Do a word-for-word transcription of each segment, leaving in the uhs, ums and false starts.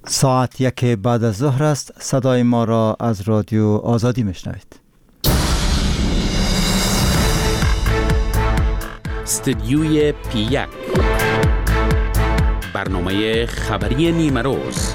ساعت یک بعد از ظهر است. صدای ما را از رادیو آزادی میشنوید. استدیوی پی یک، برنامه خبری نیمه روز.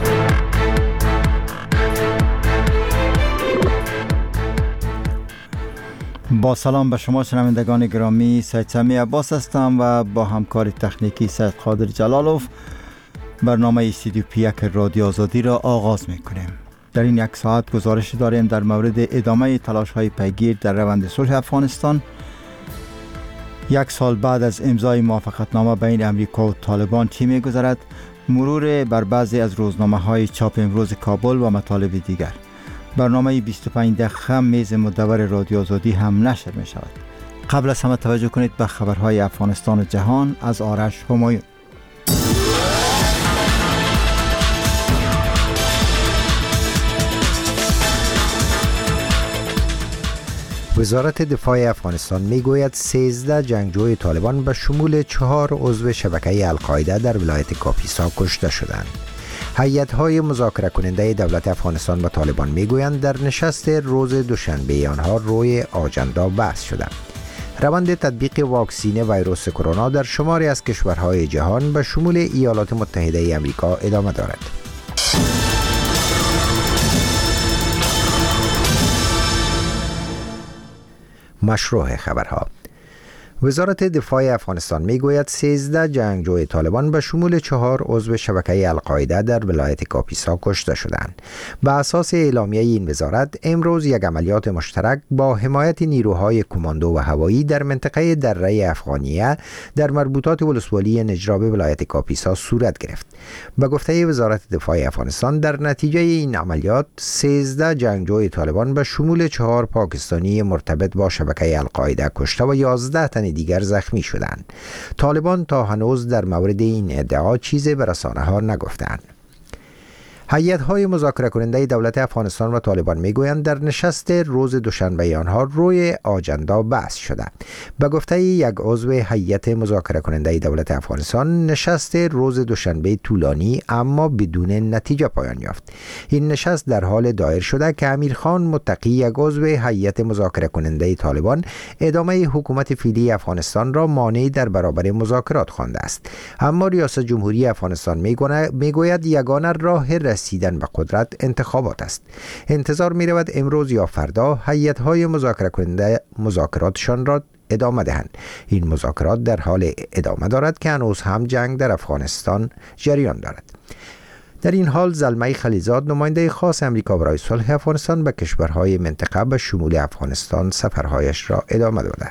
با سلام به شما شنوندگان گرامی، سید سمی عباس هستم و با همکار تکنیکی سید قادر جلالوف برنامه استدیو پی یک رادیو آزادی را آغاز میکنیم. در این یک ساعت گزارش داریم در مورد ادامه تلاش های پیگیر در روند صلح افغانستان. یک سال بعد از امضای موافقتنامه بین امریکا و طالبان چی می‌گذرد؟ مرور بر بعضی از روزنامه های چاپ امروز کابل و مطالب دیگر. برنامه بیست و پنج دقیقه میز مدور رادیو آزادی هم نشر می شود. قبل از همه توجه کنید به خبرهای افغانستان و جهان از آرش همایون. وزارت دفاع افغانستان میگوید سیزده جنگجوی طالبان به شمول چهار عضو شبکه القاعده در ولایت کاپیسا کشته شدند. هیئت‌های مذاکره کننده دولت افغانستان با طالبان میگویند در نشست روز دوشنبه آنها روی آجندا بحث شده. روند تطبیق واکسین ویروس کرونا در شماری از کشورهای جهان به شمول ایالات متحده آمریکا ادامه دارد. مشروع خبرها. وزارت دفاع افغانستان میگوید سیزده جنگجوی طالبان به شمول چهار عضو شبکه القاعده در ولایت کاپیسا کشته شدند. به اساس اعلامیه این وزارت امروز یک عملیات مشترک با حمایت نیروهای کماندو و هوایی در منطقه دره افغانیه در مربوطات ولسوالی نجراب ولایت کاپیسا صورت گرفت. به گفته وزارت دفاع افغانستان در نتیجه این عملیات سیزده جنگجوی طالبان به شمول چهار پاکستانی مرتبط با شبکه القاعده کشته و یازده تن دیگر زخمی شدند. طالبان تا هنوز در مورد این ادعا چیزی به رسانه‌ها نگفتند. هیئت‌های مذاکره کننده دولت افغانستان و طالبان میگویند در نشست روز دوشنبه آنها روی آجندا بحث شده. به گفته یک عضو هیئت مذاکره کننده دولت افغانستان، نشست روز دوشنبه طولانی اما بدون نتیجه پایان یافت. این نشست در حال دایر شده که امیرخان متقی، یک عضو هیئت مذاکره کننده طالبان، ادامه حکومت فعلی افغانستان را مانع در برابر مذاکرات خوانده است. اما ریاست جمهوری افغانستان میگوید یگانه راه رسیدن به قدرت انتخابات است. انتظار می رود امروز یا فردا هیئت‌های مذاکره کننده مذاکراتشان را ادامه دهند. این مذاکرات در حال ادامه دارد که هنوز هم جنگ در افغانستان جریان دارد. در این حال زلمه خلیزاد، نماینده خاص امریکا برای صلح افغانستان، به کشورهای منطقه به شمول افغانستان سفرهایش را ادامه داده.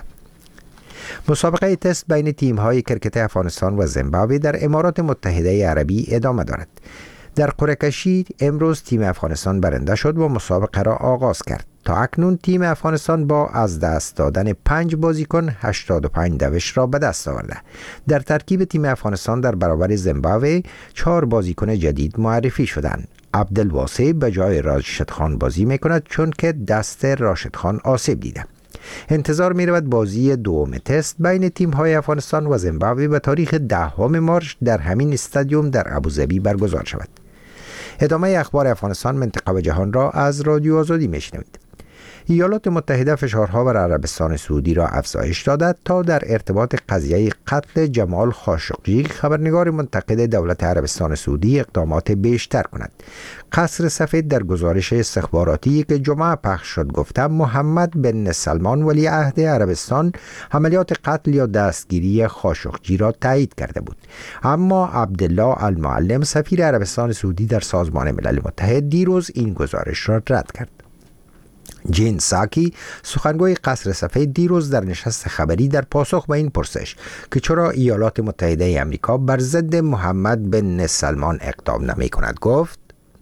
مسابقه تست بین تیم‌های کرکت افغانستان و زیمبابوه در امارات متحده عربی ادامه دارد. در قرعه کشی امروز تیم افغانستان برنده شد و مسابقه را آغاز کرد. تا اکنون تیم افغانستان با از دست دادن پنج بازیکن هشتاد و پنج دوش را به دست آورده. در ترکیب تیم افغانستان در برابر زیمبابوه چهار بازیکن جدید معرفی شدند. عبدالواسع به جای راشد خان بازی میکند چون که دست راشد خان آسیب دیده. انتظار می رود بازی دوم تست بین تیم های افغانستان و زیمبابوه به تاریخ دهم مارس در همین استادیوم در ابوظبی برگزار شود. ادامه اخبار افغانستان، منطقه و جهان را از رادیو آزادی میشنوید. ایالات متحده فشارها بر عربستان سعودی را افزایش داده تا در ارتباط قضیه قتل جمال خاشقجی، خبرنگار منتقد دولت عربستان سعودی، اقدامات بیشتر کند. قصر سفید در گزارش استخباراتی که جمعه پخش شد گفته محمد بن سلمان ولیعهد عربستان عملیات قتل یا دستگیری خاشقجی را تایید کرده بود. اما عبدالله المعلم، سفیر عربستان سعودی در سازمان ملل متحد، دیروز این گزارش را رد کرد. جین ساکی، سخنگوی قصر سفید، دیروز در نشست خبری در پاسخ به این پرسش که چرا ایالات متحده آمریکا بر ضد محمد بن سلمان اقدام نمی کند گفت: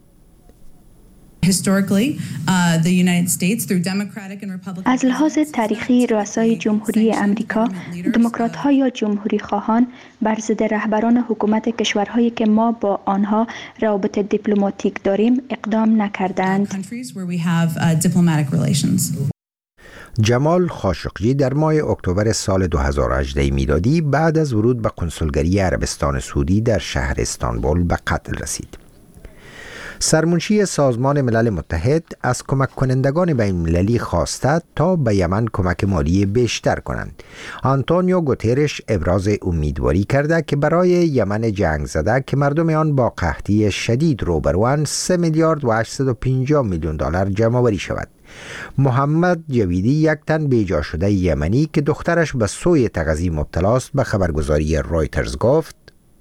از لحاظ تاریخی رؤسای جمهوری امریکا، دموکرات ها یا جمهوری خواهان بر ضد رهبران حکومت کشورهایی که ما با آنها روابط دیپلماتیک داریم اقدام نکردند. جمال خاشقجی در ماه اکتبر سال دو هزار و هجده میلادی بعد از ورود به کنسولگری عربستان سعودی در شهر استانبول به قتل رسید. سرمنشی سازمان ملل متحد از کمک کنندگان بین المللی خواسته تا به یمن کمک مالی بیشتر کنند. آنتونیو گوترش ابراز امیدواری کرده که برای یمن جنگ زده که مردم آن با قحطی شدید روبروند سه میلیارد و هشتصد و پنجاه میلیون دلار جمع آوری شود. محمد جویدی، یک تن بیجا شده یمنی که دخترش به سوی تغذیه مبتلاست، به خبرگزاری رویترز گفت: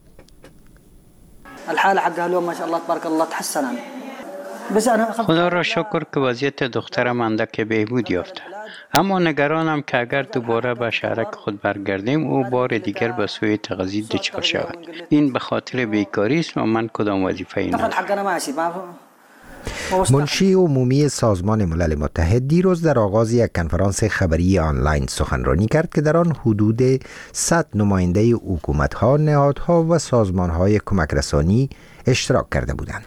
الحالة حقها اليوم ما شاء الله تبارك الله تحسن. خدا را شکر که وضعیت دخترم اندک بهبود یافته، اما نگرانم که اگر دوباره به شهرک خود برگردیم او بار دیگر به سوی تغذیه دچار شود. این به خاطر بیکاری است و من کدام وظیفه ندارم. منشی عمومی سازمان ملل متحد دیروز در آغاز یک کنفرانس خبری آنلاین سخنرانی کرد که در آن حدود صد نماینده حکومت‌ها، نهادها و سازمان‌های کمک رسانی اشتراک کرده بودند.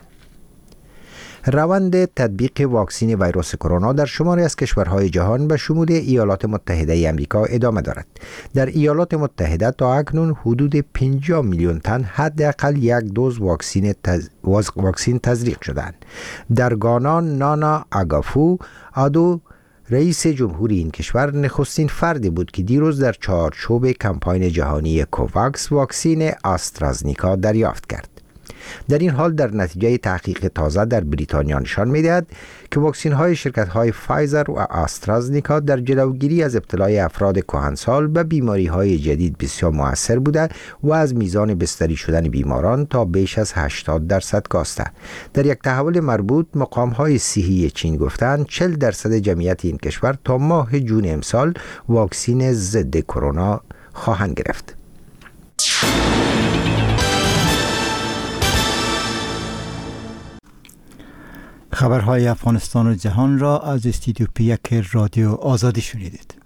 روند تطبیق واکسن ویروس کرونا در شماری از کشورهای جهان به شمول ایالات متحده آمریکا ادامه دارد. در ایالات متحده تا اکنون حدود پنجاه میلیون تن حداقل یک دوز واکسن تز... واکسن تزریق شدند. در گانا نانا آگافو آدو، رئیس جمهوری این کشور، نخستین فردی بود که دیروز در چارچوب کمپاین جهانی کوواکس واکسن آسترازنیکا دریافت کرد. در این حال در نتیجه تحقیق تازه در بریتانیا نشان می‌دهد که واکسن‌های شرکت‌های فایزر و آسترازنیکا در جلوگیری از ابتلای افراد کهنسال به بیماری‌های جدید بسیار مؤثر بوده و از میزان بستری شدن بیماران تا بیش از هشتاد درصد کاسته. در یک تحول مربوط، مقام‌های صحی چین گفتند چهل درصد جمعیت این کشور تا ماه جون امسال واکسن ضد کرونا خواهند گرفت. خبرهای افغانستان و جهان را از استودیو پی یک رادیو آزادی شنیدید.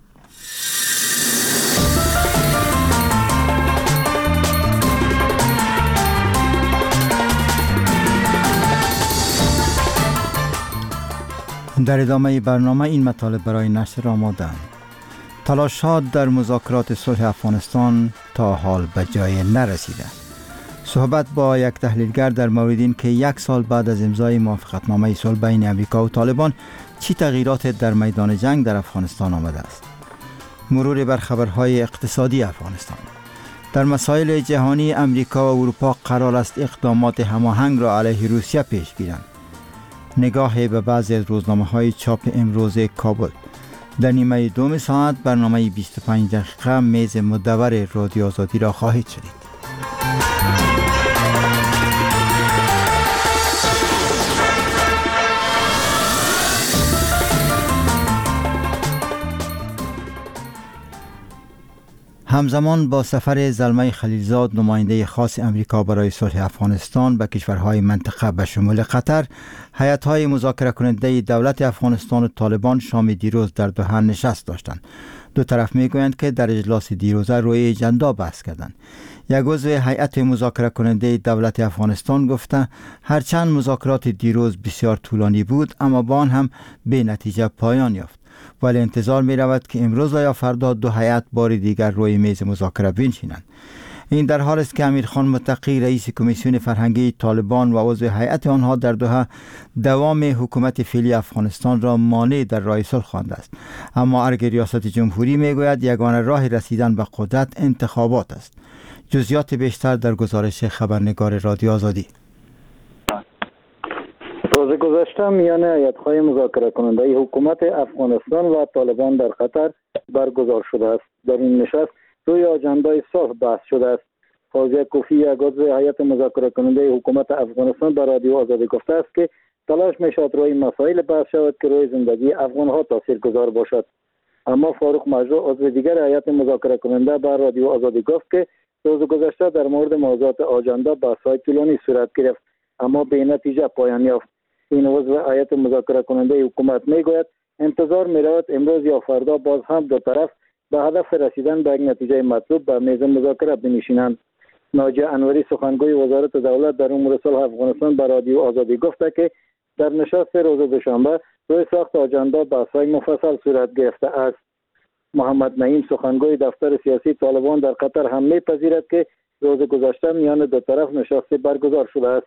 در ادامه برنامه این مطالب برای نشر آماده‌اند. تلاش‌ها در مذاکرات صلح افغانستان تا حال به جای نرسیده. صحبت با یک تحلیلگر در مورد این که یک سال بعد از امضای موافقتنامه صلح بین امریکا و طالبان چی تغییرات در میدان جنگ در افغانستان آمده است. مرور بر خبرهای اقتصادی افغانستان. در مسائل جهانی امریکا و اروپا قرار است اقدامات هماهنگ را علیه روسیه پیش گیرند. نگاه به بعضی از روزنامه‌های چاپ امروز کابل. در نیمه دوم ساعت برنامه بیست و پنج دقیقه میز مدور رادیو آزادی را خواهید شنید. همزمان با سفر زلمه خلیلزاد، نماینده خاص امریکا برای صلح افغانستان به کشورهای منطقه به شمول قطر، هیئت‌های مذاکره کننده دولت افغانستان و طالبان شام دیروز در دوحه نشست داشتند. دو طرف میگویند که در اجلاس دیروزه روی اجندا بحث کردند. یک عضو هیئت مذاکره کننده دولت افغانستان گفته هرچند مذاکرات دیروز بسیار طولانی بود اما با آن هم به نتیجه پایان یافت، ولی انتظار می رود که امروز یا فردا دو هیئت بار دیگر روی میز مذاکره بنشینند. این در حال است که امیرخان متقی، رئیس کمیسیون فرهنگی طالبان و عضو هیئت آنها در دوحه، دوام حکومت فعلی افغانستان را مانع در راه صلح خوانده است. اما ارگ ریاست جمهوری میگوید یگانه راه رسیدن به قدرت انتخابات است. جزئیات بیشتر در گزارش خبرنگار رادیو آزادی. روز گذشته میان هیئت‌های مذاکره کننده حکومت افغانستان و طالبان در قطر برگزار شده است. در این نشست روی آجندای صلح بحث شده است. فوزیه کوفی، یک عضو هیئت مذاکره کننده حکومت افغانستان، به رادیو آزادی گفته است که تلاش می‌شود روی مسائل بحث شود که روی زندگی افغان‌ها تاثیرگذار باشد. اما فاروق مجروح، عضو دیگر هیئت مذاکره کننده، به رادیو آزادی گفت که روز گذشته در مورد موضوعات آجندا بحث‌های طولانی صورت گرفت اما به نتیجه پایان یافت. این عضو هیئت مذاکره کننده حکومت میگوید انتظار می‌رود امروز یا فردا باز هم دو طرف به هدف رسیدن به یک نتیجه مطلوب به میز مذاکره بنشینند. ناجیه انوری، سخنگوی وزارت دولت در امور صلح افغانستان، به رادیو آزادی گفته که در نشست روز دوشنبه روی ساخت آجندا بحث‌های مفصل صورت گرفته است. محمد نعیم، سخنگوی دفتر سیاسی طالبان در قطر، هم می‌پذیرد که روز گذشته میان دو طرف نشست برگزار شده است.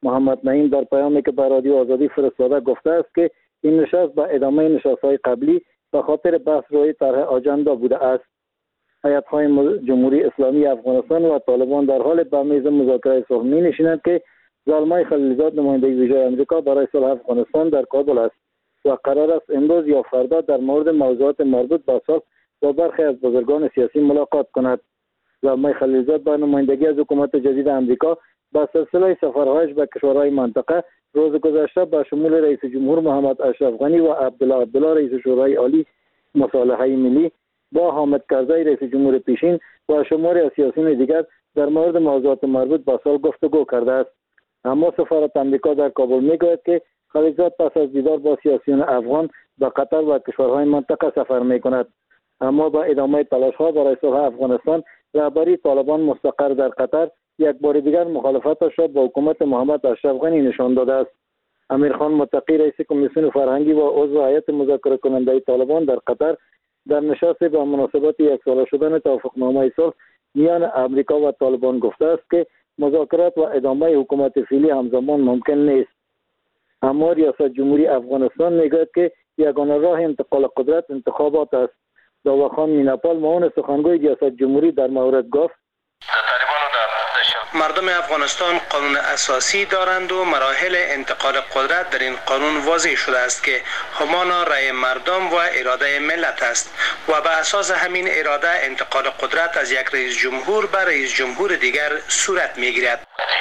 محمد نعیم در پیامی که به رادیو آزادی فرستاده گفته است که این نشست به ادامه نشست‌های قبلی به خاطر بحث روی طرح آجندا بوده است. هیئت‌های جمهوری اسلامی افغانستان و طالبان در حال به میز مذاکره صلح می‌نشینند که زلمای خلیلزاد نماینده ویژه آمریکا برای صلح افغانستان در کابل است و قرار است امروز یا فردا در مورد موضوعات مربوط به صلح با برخی از بزرگان سیاسی ملاقات کند. زلمای خلیلزاد با نمایندگی از حکومت جدید آمریکا با سلسله سفرهایش به کشورهای منطقه روز گذشته به شمول رئیس جمهور محمد اشرف غنی و عبدالله عبدالله رئیس شورای عالی مصالحه ملی با حامد کرزی رئیس جمهور پیشین و شماری از سیاسیون دیگر در مورد موضوعات مربوط به صلح گفتگو کرده است. اما سفارت آمریکا در کابل میگوید که خلیلزاد پس از دیدار با سیاسیون افغان به قطر و کشورهای منطقه سفر میکند. اما با ادامه تلاش‌ها برای صلح افغانستان، رهبری طالبان مستقر در قطر یک بار دیگر مخالفتش را با حکومت محمد اشرف غنی نشان داده است. امیرخان متقی رئیس کمیسیون فرهنگی و عضو هیئت مذاکره کننده طالبان در قطر در نشست با مناسبت یک ساله شدن توافقنامه صلح میان امریکا و طالبان گفته است که مذاکرات و ادامه حکومت فعلی همزمان ممکن نیست. اما ریاست جمهوری افغانستان میگوید که یگانه راه انتقال قدرت انتخابات است. داوخان میناپال معاون سخنگوی ریاست جمهوری در مورد گفت مردم افغانستان قانون اساسی دارند و مراحل انتقال قدرت در این قانون واضح شده است که همانا رأی مردم و اراده ملت است و به اساس همین اراده انتقال قدرت از یک رئیس جمهور به رئیس جمهور دیگر صورت میگیرد.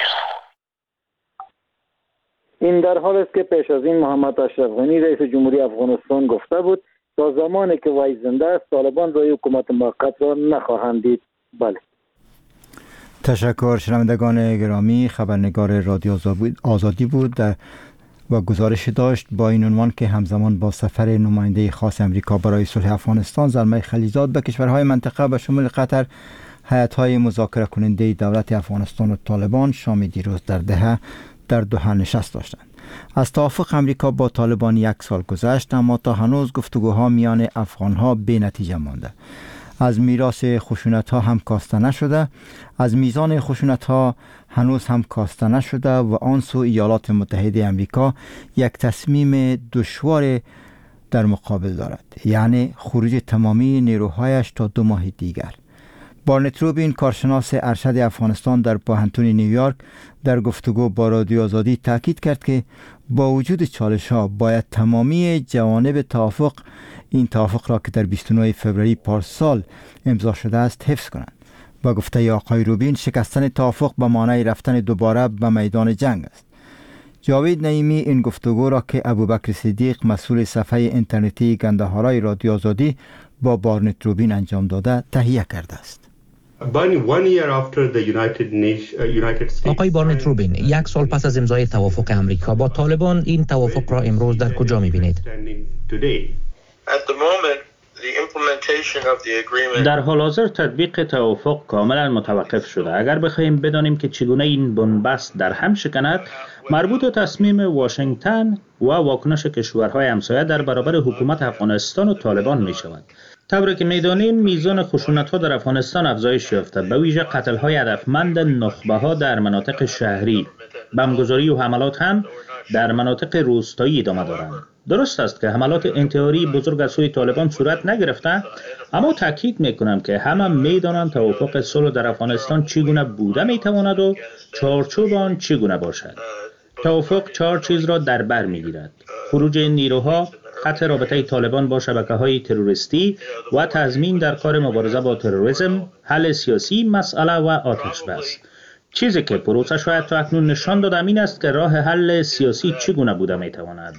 این در حال است که پیش از این محمد اشرف غنی رئیس جمهوری افغانستان گفته بود تا زمانی که وی زنده است طالبان روی حکومت موقت را نخواهند دید. بله. تشکر. شنوندگان گرامی، خبرنگار رادیو آزادی بود و گزارش داشت با این عنوان که همزمان با سفر نماینده خاص امریکا برای صلح افغانستان زلمای خلیلزاد به کشورهای منطقه به شمول قطر هیئت‌های مذاکره کننده دولت افغانستان و طالبان شام دیروز در دهه در دوحه نشست داشتند. از توافق امریکا با طالبان یک سال گذشت، اما تا هنوز گفتگوها میان افغانها بی نتیجه مانده. از میراث خشونت‌ها هم کاسته نشده، از میزان خشونت‌ها هنوز هم کاسته نشده و آن سو ایالات متحده امریکا یک تصمیم دشوار در مقابل دارد، یعنی خروج تمامی نیروهایش تا دو ماه دیگر. بارنت روبین، کارشناس ارشد افغانستان در پوهنتون نیویورک، در گفتگو با رادیو آزادی تاکید کرد که با وجود چالش‌ها باید تمامی جوانب توافق این توافق را که در بیست و نه فوریه پارسال امضا شده است حفظ کنند. با گفته آقای روبین، شکستن توافق به معنای رفتن دوباره به میدان جنگ است. جاوید نعیمی این گفتگو را که ابوبکر صدیق مسئول صفحه اینترنتی گندهارای رادیو آزادی با بارنت روبین انجام داده تهیه کرده است. آقای بارنت روبین، یک سال پس از امضای توافق امریکا با طالبان، این توافق را امروز در کجا می‌بینید؟ در حال حاضر تطبیق توافق کاملا متوقف شده. اگر بخواهیم بدانیم که چگونه این بنبست در هم شکند، مربوط به تصمیم واشنگتن و واکنش کشورهای همسایه در برابر حکومت افغانستان و طالبان می شود. طوری که می‌دانیم میزان خشونت‌ها در افغانستان افزایش یافته، به ویژه قتل‌های هدفمند نخبه‌ها در مناطق شهری. بمبگذاری و حملات هم در مناطق روستایی ادامه دارند. درست است که حملات انتحاری بزرگ از سوی طالبان صورت نگرفته، اما تاکید می‌کنم که همه می‌دانند توافق صلح در افغانستان چگونه بوده می‌تواند و چارچوب آن چگونه باشد. توافق چهار چیز را در بر می‌گیرد: خروج نیروها، قطع رابطه طالبان با شبکه‌های تروریستی و تضمین در کار مبارزه با تروریسم، حل سیاسی مسئله و آتش بس. چیزی که پروسه شاید تا اکنون نشان داده این است که راه حل سیاسی چگونه بوده میتواند.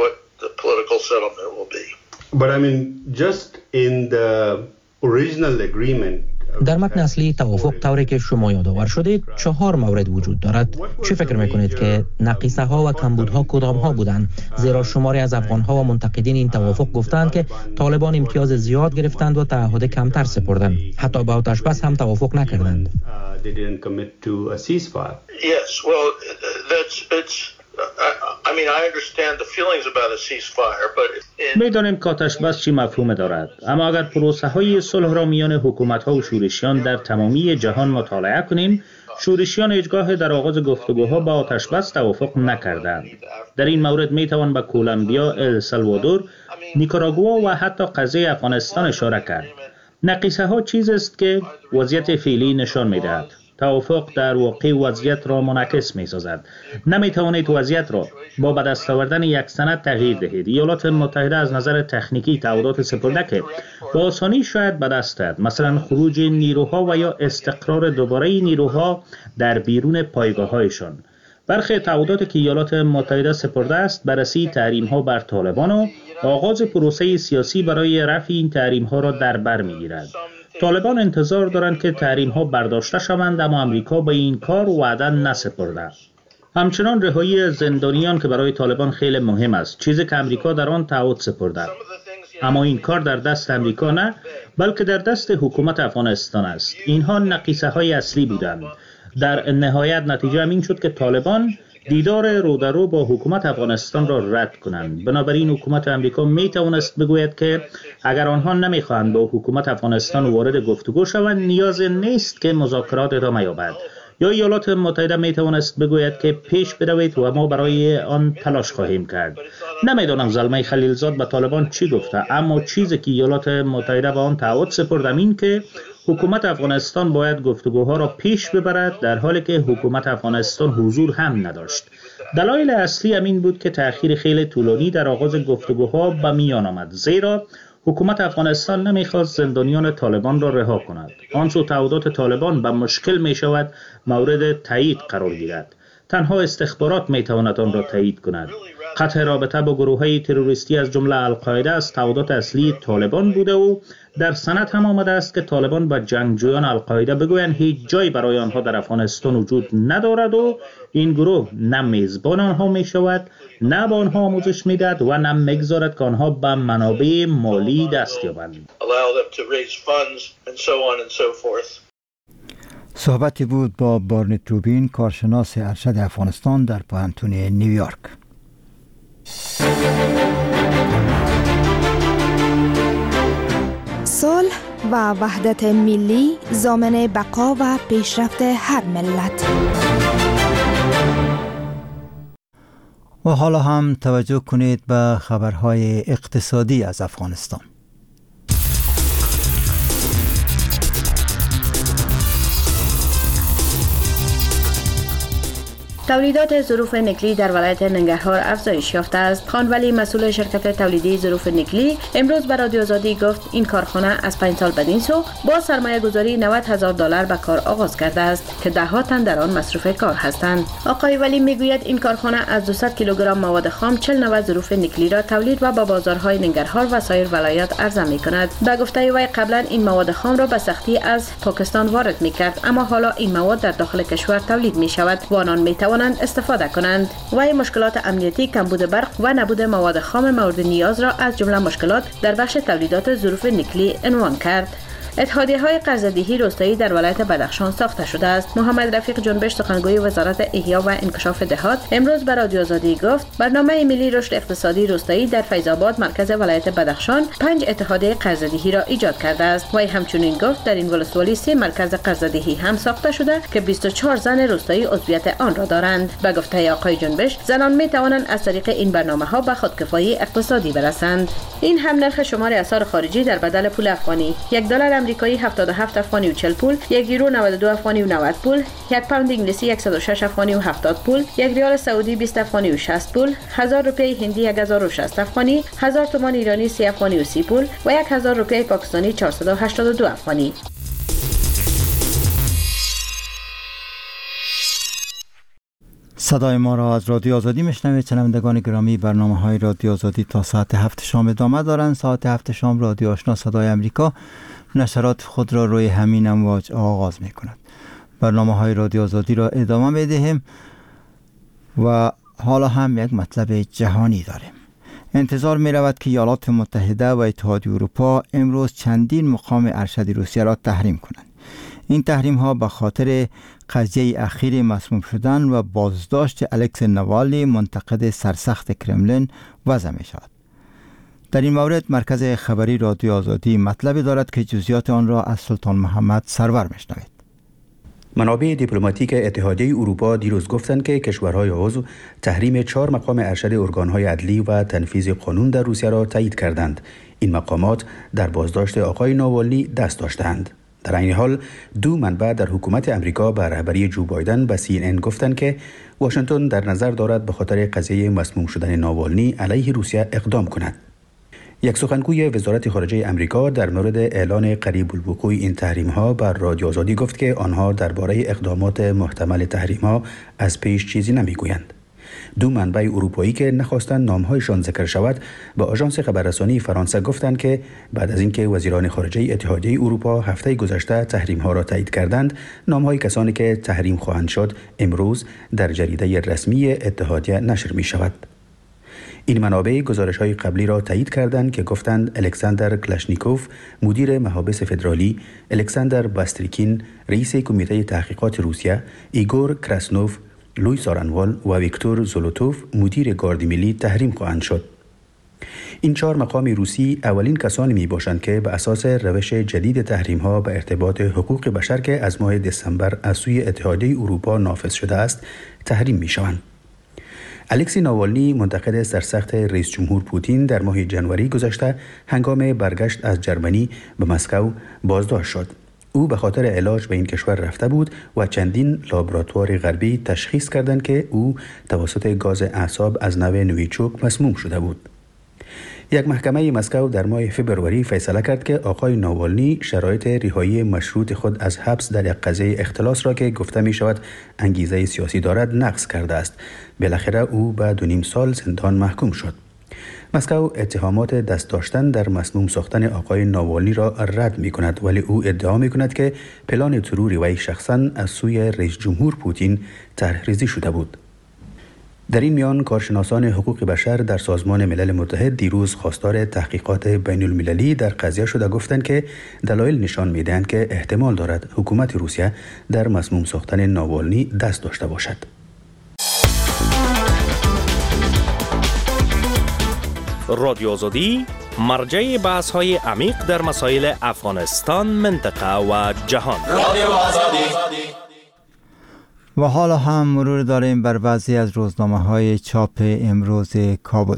But I mean, just in the original agreement در متن اصلی توافق طوری که شما یادآور شدید چهار مورد وجود دارد. چه فکر میکنید که نقیصه ها و کمبودها کدام ها بودند؟ زیرا شماری از افغان ها و منتقدین این توافق گفتند که طالبان امتیاز زیاد گرفتند و تعهد کمتر سپردند. حتی با آتش بس هم توافق نکردند. میدانیم که آتش بس چی مفهوم دارد، اما اگر پروسه های صلح را میان حکومت ها و شورشیان در تمامی جهان مطالعه کنیم، شورشیان هیچگاه در آغاز گفتگوها با آتش بس توافق نکردند. در این مورد می توان به کولومبیا، السالوادور، نیکاراگوآ و حتی قضیه افغانستان اشاره کرد. نقیصه ها چیز است که وضعیت فعلی نشان می دهد. توافق در واقع وضعیت را منعکس می سازد. نمی توانید وضعیت را با به دست آوردن یک سند تغییر دهید. ایالات متحده از نظر تکنیکی تعهدات سپرده که با آسانی شاید به دست دهد، مثلا خروج نیروها و یا استقرار دوباره نیروها در بیرون پایگاه‌هایشان. برخی تعهداتی که ایالات متحده سپرده است بررسی تحریم‌ها بر طالبان و آغاز پروسه سیاسی برای رفع این تحریم‌ها را در بر می‌گیرد. طالبان انتظار دارند که تحریم‌ها برداشته شوند، اما امریکا به این کار وعده نسپرده. همچنان رهایی زندانیان که برای طالبان خیلی مهم است، چیزی که امریکا در آن تعهد سپرده. اما این کار در دست امریکا نه، بلکه در دست حکومت افغانستان است. اینها نقیصه‌های اصلی بودند. در نهایت نتیجه همین شد که طالبان دیدار رو در رو با حکومت افغانستان را رد کنند. بنابراین حکومت امریکا می توانست بگوید که اگر آنها نمی خواهند با حکومت افغانستان وارد گفتگو شوند، نیاز نیست که مذاکرات ادامه یابد. یا ایالات متحده می توانست بگوید که پیش بروید و ما برای آن تلاش خواهیم کرد. نمیدانم زلمه خلیلزاد به طالبان چی گفته، اما چیزی که ایالات متحده به آن تعهد سپرد این که حکومت افغانستان باید گفتگوها را پیش ببرد، در حالی که حکومت افغانستان حضور هم نداشت. دلایل اصلی همین بود که تأخیر خیلی طولانی در آغاز گفتگوها به میان آمد، زیرا حکومت افغانستان نمیخواست زندانیان طالبان را رها کند. آن سو تعهدات طالبان به مشکل می شود مورد تایید قرار گیرد. تنها استخبارات می تواند آن را تایید کند. قطع رابطه با گروه‌های تروریستی از جمله القاعده از تعهدات اصلی طالبان بوده و در سند هم آمده است که طالبان با جنگجویان القاعده بگویند هیچ جای برای آنها در افغانستان وجود ندارد و این گروه نه میزبان آنها می شود، نه با آنها آموزش می دهد و نه میگذارد که آنها به منابع مالی دست یابند. صحبتی بود با بارنت روبین، کارشناس ارشد افغانستان در پوهنتون نیویورک. صلح و وحدت ملی ضامن بقا و پیشرفت هر ملت. و حالا هم توجه کنید به خبرهای اقتصادی از افغانستان. تولیدات ظروف نکلی در ولایت ننگرهار افزایش یافته است. خان ولی مسئول شرکت تولیدی ظروف نکلی امروز به رادیو آزادی گفت این کارخانه از پنج سال بدین سو با سرمایه گذاری نود هزار دلار به کار آغاز کرده است که ده ها تن در آن مصروف کار هستند. آقای ولی میگوید این کارخانه از دویست کیلوگرم مواد خام چهل نوع ظروف نکلی را تولید و با بازارهای ننگرهار و سایر ولایات عرضه می کند. به گفته وی قبلا این مواد خام را به سختی از پاکستان وارد می کرد، اما حالا این مواد در داخل کشور تولید می شود و آنان می توانند استفاده کنند. وی مشکلات امنیتی، کمبود برق و نبود مواد خام مورد نیاز را از جمله مشکلات در بخش تولیدات ظروف نکلی عنوان کرد. اتحادیه‌های قرضه‌دهی روستایی در ولایت بدخشان ساخته شده است. محمد رفیق جنبش سخنگوی وزارت احیا و انکشاف دهات امروز به رادیو آزادی گفت برنامه ملی رشد اقتصادی روستایی در فیض آباد مرکز ولایت بدخشان پنج اتحادیه قرضه‌دهی را ایجاد کرده است. وی همچنین گفت در این ولسوالی سه مرکز قرضه‌دهی هم ساخته شده که بیست و چهار زن روستایی عضویت آن را دارند. به گفته آقای جنبش زنان می توانند از طریق این برنامه‌ها به خودکفایی اقتصادی برسند. این هم نرخ شمار اسعار خارجی در بدل پول افغانی: یک دلار امریکایی هفتاد و هفت افغانی و چهل پول، یک یورو نود و دو افغانی و نود پول، یک پوند انگلیسی صد و شش افغانی و هفتاد پول، یک ریال سعودی بیست افغانی و شصت پول، هزار روپیه هندی یک هزار و شصت افغانی، هزار تومان ایرانی سی افغانی و سی پول و یک هزار روپیه پاکستانی چهارصد و هشتاد و دو افغانی. صدای ما را از رادیو آزادی میشنوید. شنوندگان گرامی، برنامه های رادیو آزادی تا ساعت هفت شام ادامه دارند. ساعت هفت شام رادیو آشنا صدای امریکا نشرات خود را روی همین امواج آغاز می کند. برنامه های رادیو آزادی را ادامه می دهیم و حالا هم یک مطلب جهانی داریم. انتظار می رود که ایالات متحده و اتحادیه اروپا امروز چندین مقام ارشد روسیه را تحریم کنند. این تحریم ها به خاطر قضیه اخیر مسموم شدن و بازداشت الکسی ناوالنی منتقد سرسخت کرملین وضع می شود. در این مورد مرکز خبری رادیو آزادی مطلبی دارد که جزئیات آن را از سلطان محمد سرور میشنوید. منابع دیپلماتیک اتحادیه اروپا دیروز گفتند که کشورهای عضو تحریم چهار مقام ارشد ارگانهای عدلی و تنفیذ قانون در روسیه را تایید کردند. این مقامات در بازداشت آقای ناوالنی دست داشتند. در این حال دو منبع در حکومت امریکا به رهبری جو بایدن به سی ان ان گفتند که واشنگتن در نظر دارد به خاطر قضیه مسموم شدن ناوالنی علیه روسیه اقدام کند. یک سخنگوی وزارت خارجه امریکا در مورد اعلان قریب الوقوع این تحریم‌ها بر رادیو آزادی گفت که آنها درباره اقدامات محتمل تحریم‌ها از پیش چیزی نمی‌گویند. دو منبع اروپایی که نخواستند نام‌هایشان ذکر شود به آژانس خبررسانی فرانسه گفتند که بعد از اینکه وزیران خارجه اتحادیه اروپا هفته گذشته تحریم‌ها را تایید کردند، نام‌های کسانی که تحریم خواهند شد امروز در جریده رسمی اتحادیه نشر می‌شود. این منابع گزارش‌های قبلی را تایید کردند که گفتند الکساندر کلاشنیکوف مدیر محابس فدرالی، الکساندر باستریکین رئیس کمیته تحقیقات روسیه، ایگور کراسنوف، لویس آرانوال و ویکتور زولوتوف مدیر گارد ملی تحریم خواهند شد. این چهار مقام روسی اولین کسانی می باشند که به اساس روش جدید تحریم ها به ارتباط حقوق بشر که از ماه دسامبر از سوی اتحادیه اروپا نافذ شده است تحریم می شوند. الکسی ناوالنی منتقد سرسخت رئیس جمهور پوتین در ماه جنوری گذشته هنگام برگشت از جرمنی به مسکو بازداشت شد. او به خاطر علاج به این کشور رفته بود و چندین لابراتوار غربی تشخیص کردند که او توسط گاز اعصاب از نوع نویچوک مسموم شده بود. یک محکمه مسکو در ماه فبروری فیصله کرد که آقای ناوالنی شرایط رهایی مشروط خود از حبس در یک قضیه اختلاس را که گفته می شود انگیزه سیاسی دارد نقض کرده است. بالاخره او به دو نیم سال زندان محکوم شد. مسکو اتهامات دست داشتن در مسموم ساختن آقای ناوالنی را رد می کند، ولی او ادعا می کند که پلان تروری وی شخصا از سوی رئیس جمهور پوتین طرح‌ریزی شده بود. در این میان کارشناسان حقوق بشر در سازمان ملل متحد دیروز خواستار تحقیقات بین المللی در قضیه شده گفتند که دلایل نشان می‌دهند که احتمال دارد حکومت روسیه در مسموم ساختن ناوالنی دست داشته باشد. رادیو آزادی مرجع بحث‌های عمیق در مسائل افغانستان، منطقه و جهان. رادیو آزادی. و حالا هم مرور داریم بر بعضی از روزنامه‌های چاپ امروز کابل.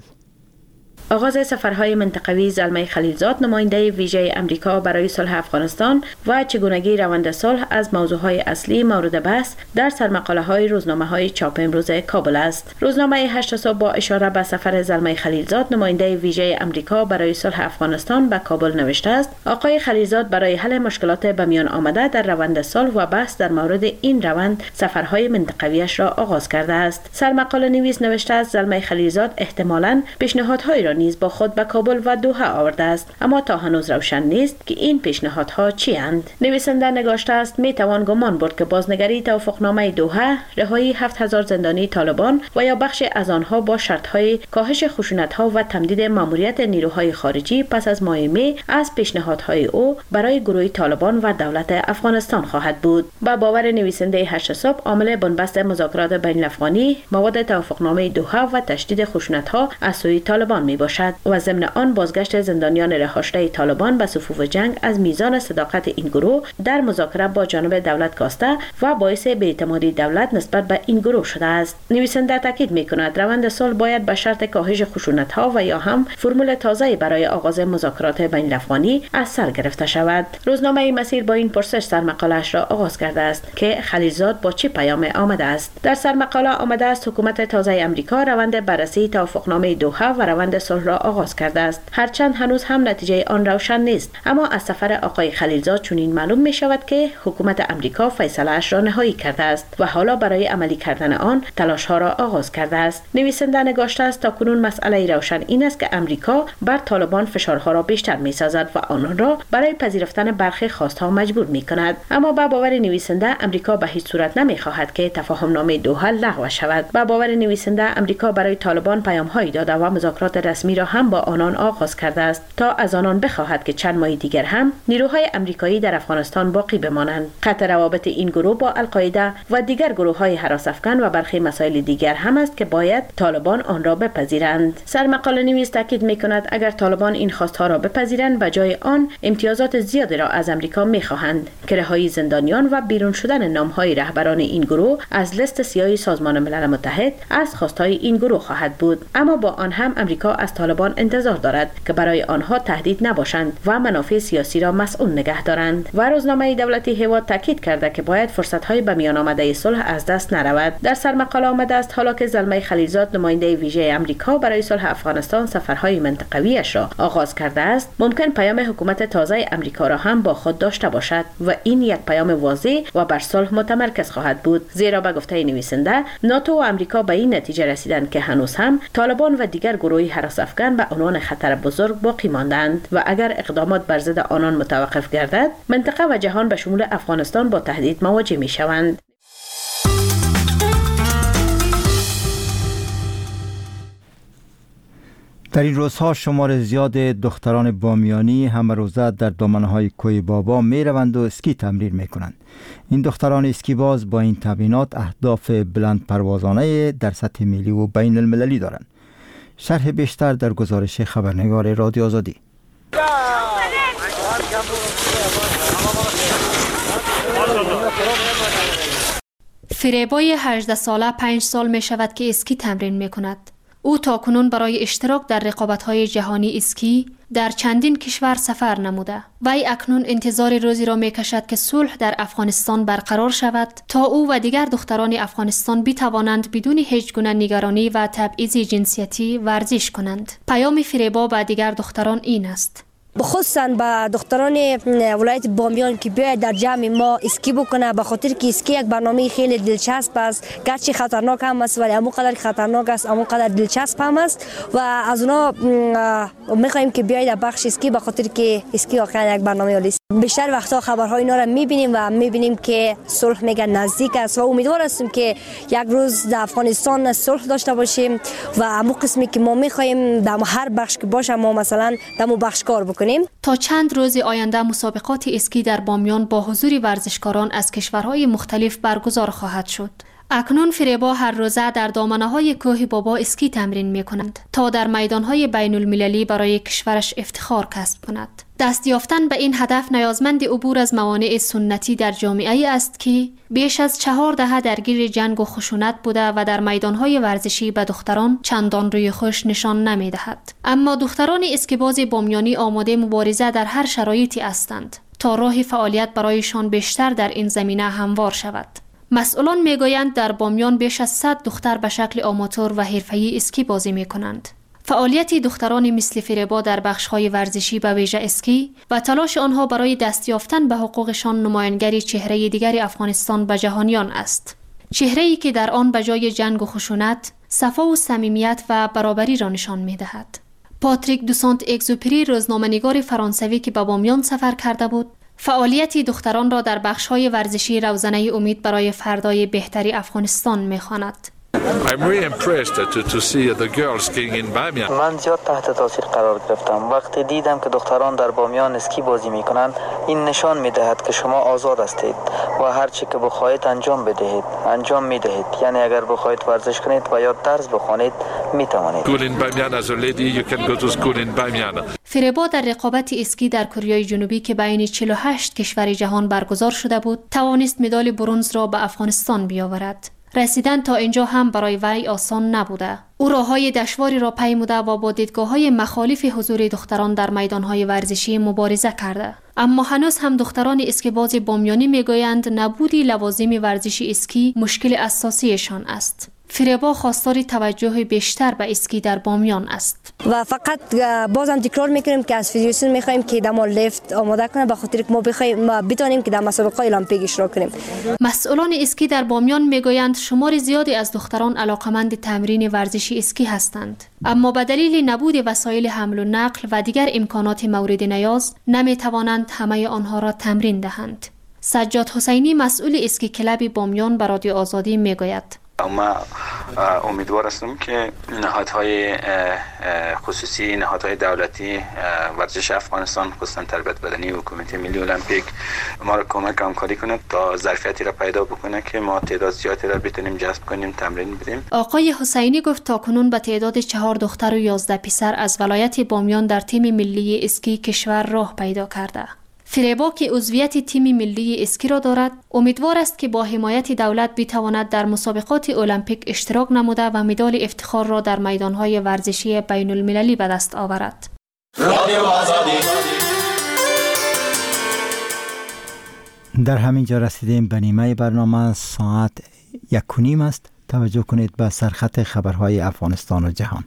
آغاز سفرهای منطقوی زلمه خلیلزاد نماینده ویژه امریکا برای صلح افغانستان و چگونگی روند صلح از موضوعهای اصلی مورد بحث در سرمقاله‌های روزنامه‌های چاپ امروز کابل است. روزنامه هشت صبح با اشاره به سفر زلمه خلیلزاد نماینده ویژه امریکا برای صلح افغانستان به کابل نوشته است: آقای خلیلزاد برای حل مشکلات به میان آمده در روند صلح و بحث در مورد این روند سفرهای منطقویش را آغاز کرده است. سرمقاله نویس نوشته است زلمه خلیلزاد احتمالاً پیشنهادهای را نیز با خود به کابل و دوحه آورده است، اما تا هنوز روشن نیست که این پیشنهادها چی اند. نویسنده نگاشته است می توان گمان برد که بازنگری توافقنامه دوحه، رهایی هفت هزار زندانی طالبان و یا بخش از آنها با شرط‌های کاهش خشونت‌ها و تمدید ماموریت نیروهای خارجی پس از ماه می از پیشنهادهای او برای گروه طالبان و دولت افغانستان خواهد بود. با باور نویسنده هشت صبح عامل بنبست مذاکرات بین الافغانی مواد توافقنامه دوحه و تشدید خشونت‌ها از سوی طالبان می باشد و ضمن آن بازگشت زندانیان رها شده طالبان به صفوف جنگ از میزان صداقت این گروه در مذاکره با جانب دولت کاسته و باعث بی‌اعتمادی دولت نسبت به این گروه شده است. نویسنده تاکید می‌کند روند صلح باید به شرط کاهش خشونت‌ها و یا هم فرمول تازه‌ای برای آغاز مذاکرات بین الافغانی از سر گرفته شود. روزنامه مسیر با این پرسش سرمقاله‌اش را آغاز کرده است که خلیلزاد با چه پیام آمده است. در سرمقاله آمده است حکومت تازه آمریکا روند بررسی توافقنامه دوحه و روند صلح را آغاز کرده است. هرچند هنوز هم نتیجه آن روشن نیست، اما از سفر آقای خلیلزاد چنین معلوم می شود که حکومت آمریکا فیصله اش را نهایی کرده است و حالا برای عملی کردن آن تلاش ها را آغاز کرده است. نویسنده نگاشته است تاکنون مسئله روشن این است که آمریکا بر طالبان فشارها را بیشتر می سازد و آنان را برای پذیرفتن برخی خواستها مجبور می کند. اما با باور نویسنده آمریکا به هیچ صورت نمی خواهد که تفاهم نامه دوحه لغو شود. با باور نویسنده آمریکا برای طالبان پیام هایی داده و مذاکرات رسمی رسمی را هم با آنان آغاز کرده است تا از آنان بخواهد که چند ماه دیگر هم نیروهای امریکایی در افغانستان باقی بمانند. قطع روابط این گروه با القاعده و دیگر گروه‌های هراس افکن و برخی مسائل دیگر هم است که باید طالبان آن را بپذیرند. سرمقاله نویس تاکید می‌کند اگر طالبان این خواست‌ها را بپذیرند و جای آن امتیازات زیادی را از امریکا می‌خواهند که رهایی زندانیان و بیرون شدن نام‌های رهبران این گروه از لیست سیاه سازمان ملل متحد از خواست‌های این گروه خواهد بود. اما با آن هم امریکا از طالبان انتظار دارد که برای آنها تهدید نباشند و منافع سیاسی را مسئول نگه دارند. و روزنامه دولتی هیواد تاکید کرده که باید فرصت‌های به میان آمده صلح از دست نرود. در سرمقاله آمده است حالا که زلمه خلیلزاد نماینده ویژه امریکا برای صلح افغانستان سفرهای منطقویش را آغاز کرده است، ممکن پیام حکومت تازه امریکا را هم با خود داشته باشد و این یک پیام واضح و بر صلح متمرکز خواهد بود. زیرا به گفته نویسنده ناتو و امریکا به این نتیجه رسیدند که هنوز هم طالبان و دیگر گروهی هراس افکن به عنوان خطر بزرگ باقی ماندند و اگر اقدامات بر ضد آنان متوقف گردد، منطقه و جهان به شمول افغانستان با تهدید مواجه می شوند. در این روزها شمار زیاد دختران بامیانی همه روزه در دامنه‌های کوه بابا می روند و اسکی تمرین می کنند. این دختران اسکی باز با این تمرینات اهداف بلند پروازانه در سطح ملی و بین المللی دارند. شرح بیشتر در گزارش خبرنگار رادیو آزادی. فریبای هجده ساله پنج سال می شود که اسکی تمرین می کند. او تاکنون برای اشتراک در رقابت‌های جهانی اسکی در چندین کشور سفر نموده. وی اکنون انتظار روزی را می‌کشد که صلح در افغانستان برقرار شود تا او و دیگر دختران افغانستان بتوانند بدون هیچ گونه نگرانی و تبعیض جنسیتی ورزش کنند. پیام فریبا به دیگر دختران این است: بخصوصاً به دختران ولایت بامیان که بیاید در جمع ما اسکی بکنه، به خاطر که اسکی یک برنامه خیلی دلچسب است، گرچه خطرناک هم است ولی همونقدر خطرناک است همونقدر دلچسب هم است و از اونا میخوایم که بیاید در بخش اسکی، به خاطر که اسکی واقعا یک برنامه عالی است. بیشتر وقتا خبرهای اینا را میبینیم و میبینیم که صلح میگن نزدیک است و امیدوار هستیم که یک روز در افغانستان صلح داشته باشیم و همون قسمی که ما میخوایم در هر بخش که باشه ما مثلا در مو بخش کار بکنیم. تا چند روز آینده مسابقات اسکی در بامیان با حضور ورزشکاران از کشورهای مختلف برگزار خواهد شد. اکنون فریبا هر روزه در دامنه‌های کوه بابا اسکی تمرین می‌کنند تا در میدان‌های بین المللی برای کشورش افتخار کسب کند. دست یافتن به این هدف نیازمند عبور از موانع سنتی در جامعه است که بیش از چهار دهه درگیر جنگ و خشونت بوده و در میدان‌های ورزشی به دختران چندان روی خوش نشان نمی‌دهد. اما دختران اسکیباز بامیانی آماده مبارزه در هر شرایطی هستند تا راه فعالیت برایشان بیشتر در این زمینه هموار شود. مسئولان میگویند در بامیان بیش از صد دختر به شکل آماتور و حرفه‌ای اسکی بازی می‌کنند. فعالیت دختران مثل فریبا در بخش‌های ورزشی به ویژه اسکی و تلاش آنها برای دست یافتن به حقوقشان نمایانگری چهره دیگر افغانستان به جهانیان است. چهره‌ای که در آن به جای جنگ و خشونت، صفا و صمیمیت و برابری را نشان می‌دهد. پاتریک دو سانت اگزوپری، روزنامه‌نگار فرانسوی که به بامیان سفر کرده بود، فعالیت دختران را در بخش‌های ورزشی روزنه امید برای فردای بهتری افغانستان می‌خواند. من زیاد تحت تاثیر قرار گرفتم وقتی دیدم که دختران در بامیان اسکی بازی میکنند. این نشان میدهد که شما آزاد هستید و هر چی که بخواهید انجام بدهید انجام میدهید. یعنی اگر بخواهید ورزش کنید و یا درس بخوانید میتوانید. فریبا در رقابت اسکی در کره جنوبی که بین چهل و هشت کشور جهان برگزار شده بود توانست مدال برنز را به افغانستان بیاورد. رسیدن تا اینجا هم برای وی آسان نبوده. او راههای دشواری را پیموده و با دیدگاه‌های مخالف حضور دختران در میدان‌های ورزشی مبارزه کرده. اما هنوز هم دختران اسکیباز بامیانی میگویند نبودی لوازم ورزشی اسکی مشکل اساسیشان است. فریبا خواستار توجه بیشتر به اسکی در بامیان است. و فقط بازم تکرار میکنیم که از فدراسیون میخوایم که دما لیفت آماده کنه به خاطر که ما بخوایم ما بتونیم که در مسابقات المپیک اشتراک کنیم. مسئولان اسکی در بامیان میگویند شمار زیادی از دختران علاقمند تمرین ورزشی اسکی هستند، اما به دلیل نبود وسایل حمل و نقل و دیگر امکانات مورد نیاز نمیتوانند همه آنها را تمرین دهند. سجاد حسینی مسئول اسکی کلب بامیان به رادیو آزادی میگوید: ما امیدوار هستم که نهادهای خصوصی، نهادهای دولتی، ورزش افغانستان، خصوصا تربیت بدنی و کمیته ملی المپیک ما را کمک همکاری کنند تا ظرفیتی را پیدا بکنه که ما تعداد زیادی را بتونیم جذب کنیم، تمرین بدیم. آقای حسینی گفت تاکنون به تعداد چهار دختر و یازده پسر از ولایت بامیان در تیم ملی اسکی کشور راه پیدا کرده. فریبا که عضویت تیم ملی اسکی را دارد، امیدوار است که با حمایت دولت بتواند در مسابقات المپیک اشتراک نموده و مدال افتخار را در میدانهای ورزشی بین المللی به دست آورد. در همین جا رسیدیم به نیمه برنامه. ساعت یک و نیم است. توجه کنید به سرخط خبرهای افغانستان و جهان.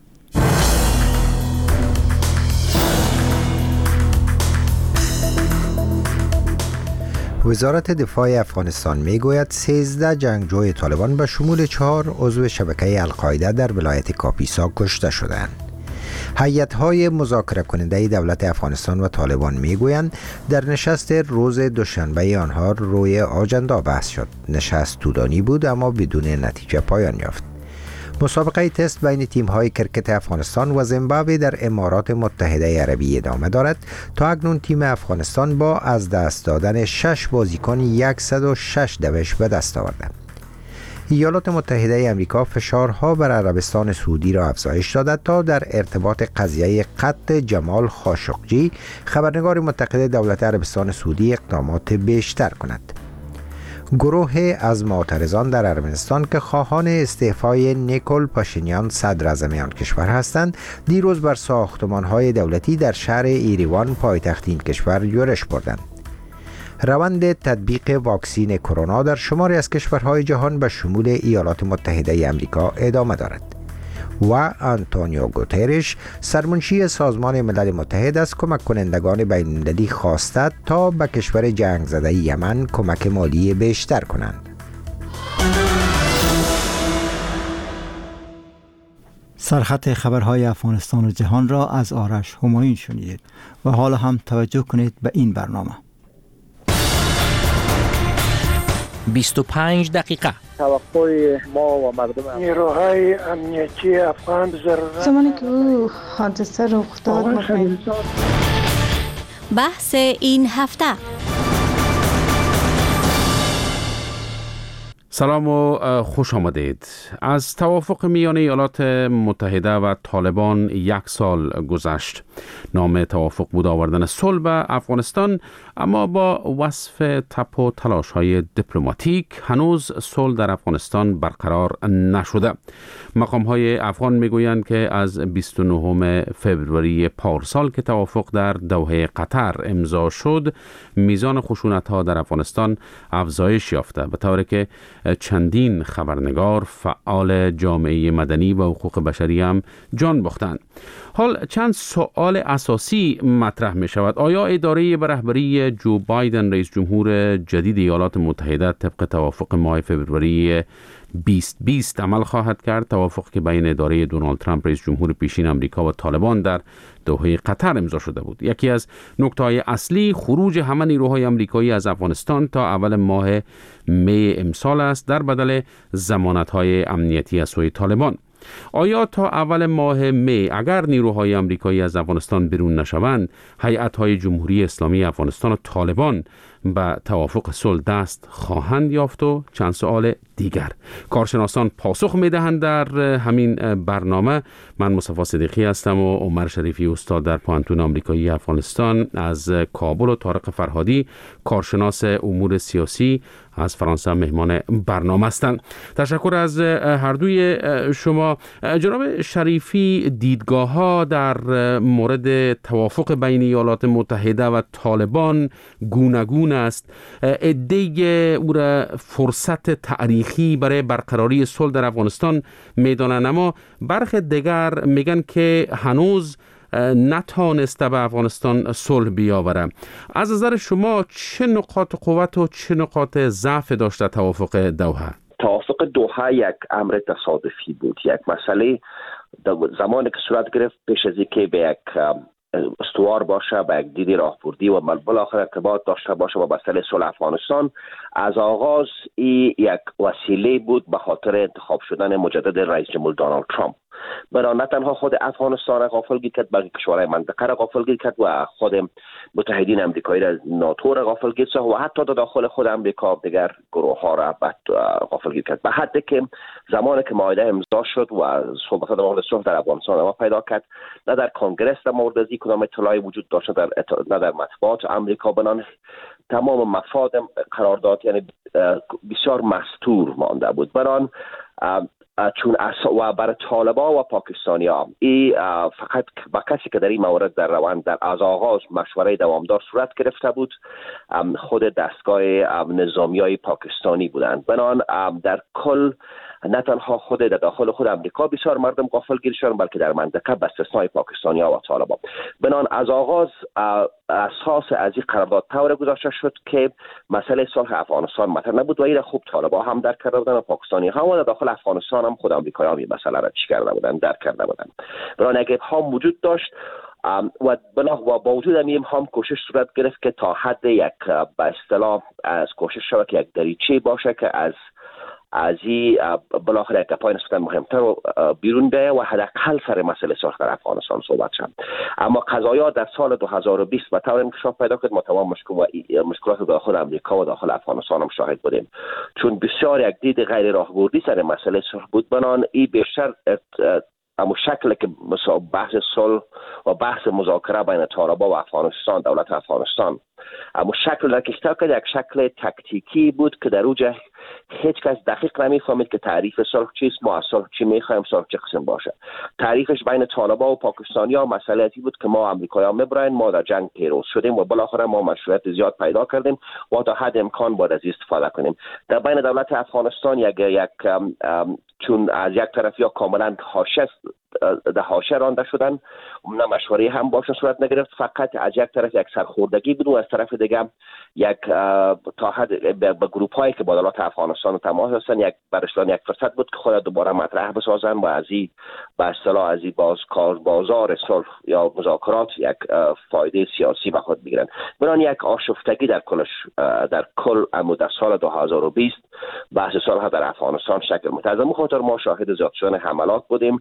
وزارت دفاع افغانستان میگوید سیزده جنگجوی طالبان به شمول چهار عضو شبکه القاعده در ولایت کاپیسا کشته شدند. هیئت‌های مذاکره کننده دولت افغانستان و طالبان میگویند در نشست روز دوشنبه آنها روی آجندا بحث شد. نشست طولانی بود اما بدون نتیجه پایان یافت. مسابقه تست بین تیم‌های کرکت افغانستان و زیمبابوه در امارات متحده عربی ادامه دارد. تا اکنون تیم افغانستان با از دست دادن شش بازیکن صد و شش دوش به دست آورد. ایالات متحده آمریکا فشارها بر عربستان سعودی را افزایش داده تا در ارتباط قضیه قتل جمال خاشقجی خبرنگار منتقد دولت عربستان سعودی اقدامات بیشتر کند. گروه از معترضان در ارمنستان که خواهان استعفای نیکول پاشینیان صدر اعظم آن کشور هستند، دیروز بر ساختمان‌های دولتی در شهر ایریوان پایتخت این کشور یورش بردند. روند تطبیق واکسین کرونا در شماری از کشورهای جهان به شمول ایالات متحده آمریکا ادامه دارد و آنتونیو گوترش سرمنشی سازمان ملل متحد از کمک کنندگان بین المللی خواسته تا به کشور جنگ زده یمن کمک مالی بیشتر کنند. سرخط خبرهای افغانستان و جهان را از آرش همایون شنیدید و حالا هم توجه کنید به این برنامه. بیست و پنج دقیقه توقع ما و مردم نیروهای امنیتی افغان ضرورت زمانی که او حادثه رخ داد بحث این هفته. سلام و خوش آمدید. از توافق میان ایالات متحده و طالبان یک سال گذشت. نام توافق بود آوردن صلح به افغانستان، اما با وصف تپ و تلاش های دیپلماتیک هنوز صلح در افغانستان برقرار نشده. مقام های افغان میگویند که از بیست و نهم فوریه پارسال که توافق در دوحه قطر امضا شد، میزان خشونت ها در افغانستان افزایش یافته، به طوری که چندین خبرنگار، فعال جامعه مدنی و حقوق بشری هم جان باختند. حال چند سوال اساسی مطرح می شود. آیا اداره به رهبری جو بایدن رئیس جمهور جدید ایالات متحده طبق توافق ماه فوریه بیست بیست عمل خواهد کرد؟ توافق که بین اداره دونالد ترامپ رئیس جمهور پیشین آمریکا و طالبان در دوحه قطر امضا شده بود. یکی از نکته‌های اصلی خروج همه نیروهای آمریکایی از افغانستان تا اول ماه می امسال است در بدل ضمانت‌های امنیتی از سوی طالبان. آیا تا اول ماه می اگر نیروهای آمریکایی از افغانستان بیرون نشوند، هیئت‌های جمهوری اسلامی افغانستان و طالبان به توافق صلح دست خواهند یافت؟ و چند سوال دیگر. کارشناسان پاسخ می‌دهند در همین برنامه. من مصطفی صدیقی هستم و عمر شریفی استاد در پوهنتون آمریکایی افغانستان از کابل و طارق فرهادی کارشناس امور سیاسی از فرانسه مهمان برنامه هستند. تشکر از هر دوی شما. جناب شریفی، دیدگاه ها در مورد توافق بین ایالات متحده و طالبان گوناگون است. عده‌ای او را فرصت تاریخی برای برقراری صلح در افغانستان میدانند، اما برخی دیگر میگن که هنوز نتوانسته به افغانستان صلح بیاوره. از نظر شما چه نقاط قوت و چه نقاط ضعف داشته توافق دوحه؟ توافق دوحه یک امر تصادفی بود. یک مسئله زمانی که صورت گرفت پیش از اینکه به یک استوار باشه، به یک دید راهبردی و بالاخره ارتباط داشته باشه با مسئله صلح افغانستان. از آغاز این یک وسیله بود به خاطر انتخاب شدن مجدد رئیس جمهور دونالد ترامپ. برای نه تنها خود افغانستان را غافلگیر کرد، بلکه کشورهای منطقه را غافلگیر کرد و خود متحدین امریکایی را، ناتو را غافلگیر کرد و حتی در داخل خود امریکا دیگر گروه ها را غافلگیر کرد. به حدی که زمانی که معاهده امضا شد و صحبت در مورد صلح در افغانستان ما پیدا کرد، نه در کنگره در مورد از کدام اطلاعی وجود داشت، در نه در مطبوعات آمریکا، بنان تمام مفاد قرارداد یعنی بسیار مستور مانده بود. بران چون و برای طالبان و پاکستانی ها ای فقط با کسی که در این مورد در روند در از آغاز مشوره دوامدار صورت گرفته بود خود دستگاه نظامی های پاکستانی بودند. بنان در کل نه تنها خود در داخل خود امریکا بسیار مردم غافلگیر شدند، بلکه در منطقه به استثنای پاکستانی ها و طالبان. بنان از آغاز اساس از این قرارداد طور گذاشته شد که مسئله صلح افغانستان مطرح نبود و این خوب طالبان هم درک کرده بودند و پاکستانی ها و در داخل افغانستان هم خود امریکایی ها این مسئله را چی کرده بودند، درک کرده بودند. بنان اگه ها وجود داشت و بنا و با وجود همین هم کوشش صورت گرفت که تا حد یک به اصطلاح از کوشش شود که یک دریچه باشه که از از این بالاخره یک گپای نسبتا مهمتر و بیرون بیایه و حداقل سر مسئله صلح در افغانستان صحبت شد. اما قضایا در سال دو هزار و بیست به طور انکشاف پیدا کرد. ما تمام مشکلات داخل امریکا و داخل افغانستان هم شاهد بودیم، چون بسیار یک دید غیر راهبردی سر مسئله صلح بود. بنان این بیشتر اما شکل که بحث صلح و بحث مذاکره بین طالبان و افغانستان، دولت افغانستان، اما شکل را کشتر کرد یک شکل تکتیکی بود که در اوجه هیچ کس دقیق نمیفهمید که تعریف صلح چیست، ما از صلح چی میخوایم، صلح چه قسم باشه. تعریفش بین طالبان و پاکستانی ها مسئله بود که ما امریکایی ها میبراین، ما در جنگ پیروز شدیم و بالاخره ما مشروعیت زیاد پیدا کردیم و تا حد امکان باید از استفاده کنیم. در بین دولت افغانستان یک یک چون از یک طرف یا کاملا حاشیه در حاشیه رانده شدن، نه مشوره هم باشون صورت نگرفت، فقط از یک طرف یک سرخوردگی بود و از طرف دیگه یک تا حد به گروپ هایی که با دولت افغانستان تماس هستن یک برشتن یک فرصت بود که خود دوباره مطرح بسازن و از این به اصطلاح از این باز کار بازار صلح یا مذاکرات یک فایده سیاسی به خود بگیرن. برای یک آشفتگی در کلش در کل در سال دو هزار و بیست بحث صلح در افغانستان شکل متعظم خاطر ما شاهد زیاد شدن حملات بودیم.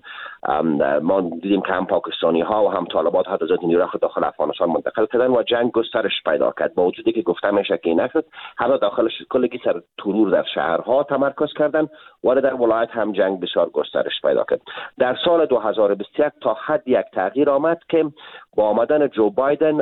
ما دیدیم که هم پاکستانی ها و هم طالبان حتی ذات نیروی خود داخل افغانستان منتقل کردن و جنگ گسترش پیدا کرد. با وجودی که گفته میشه که نشد، حتی داخلش کلی سر ترور در شهرها تمرکز کردن و در ولایت هم جنگ بسیار گسترش پیدا کرد. در سال دو هزار و بیست و یک تا حد یک تغییر آمد که با آمدن جو بایدن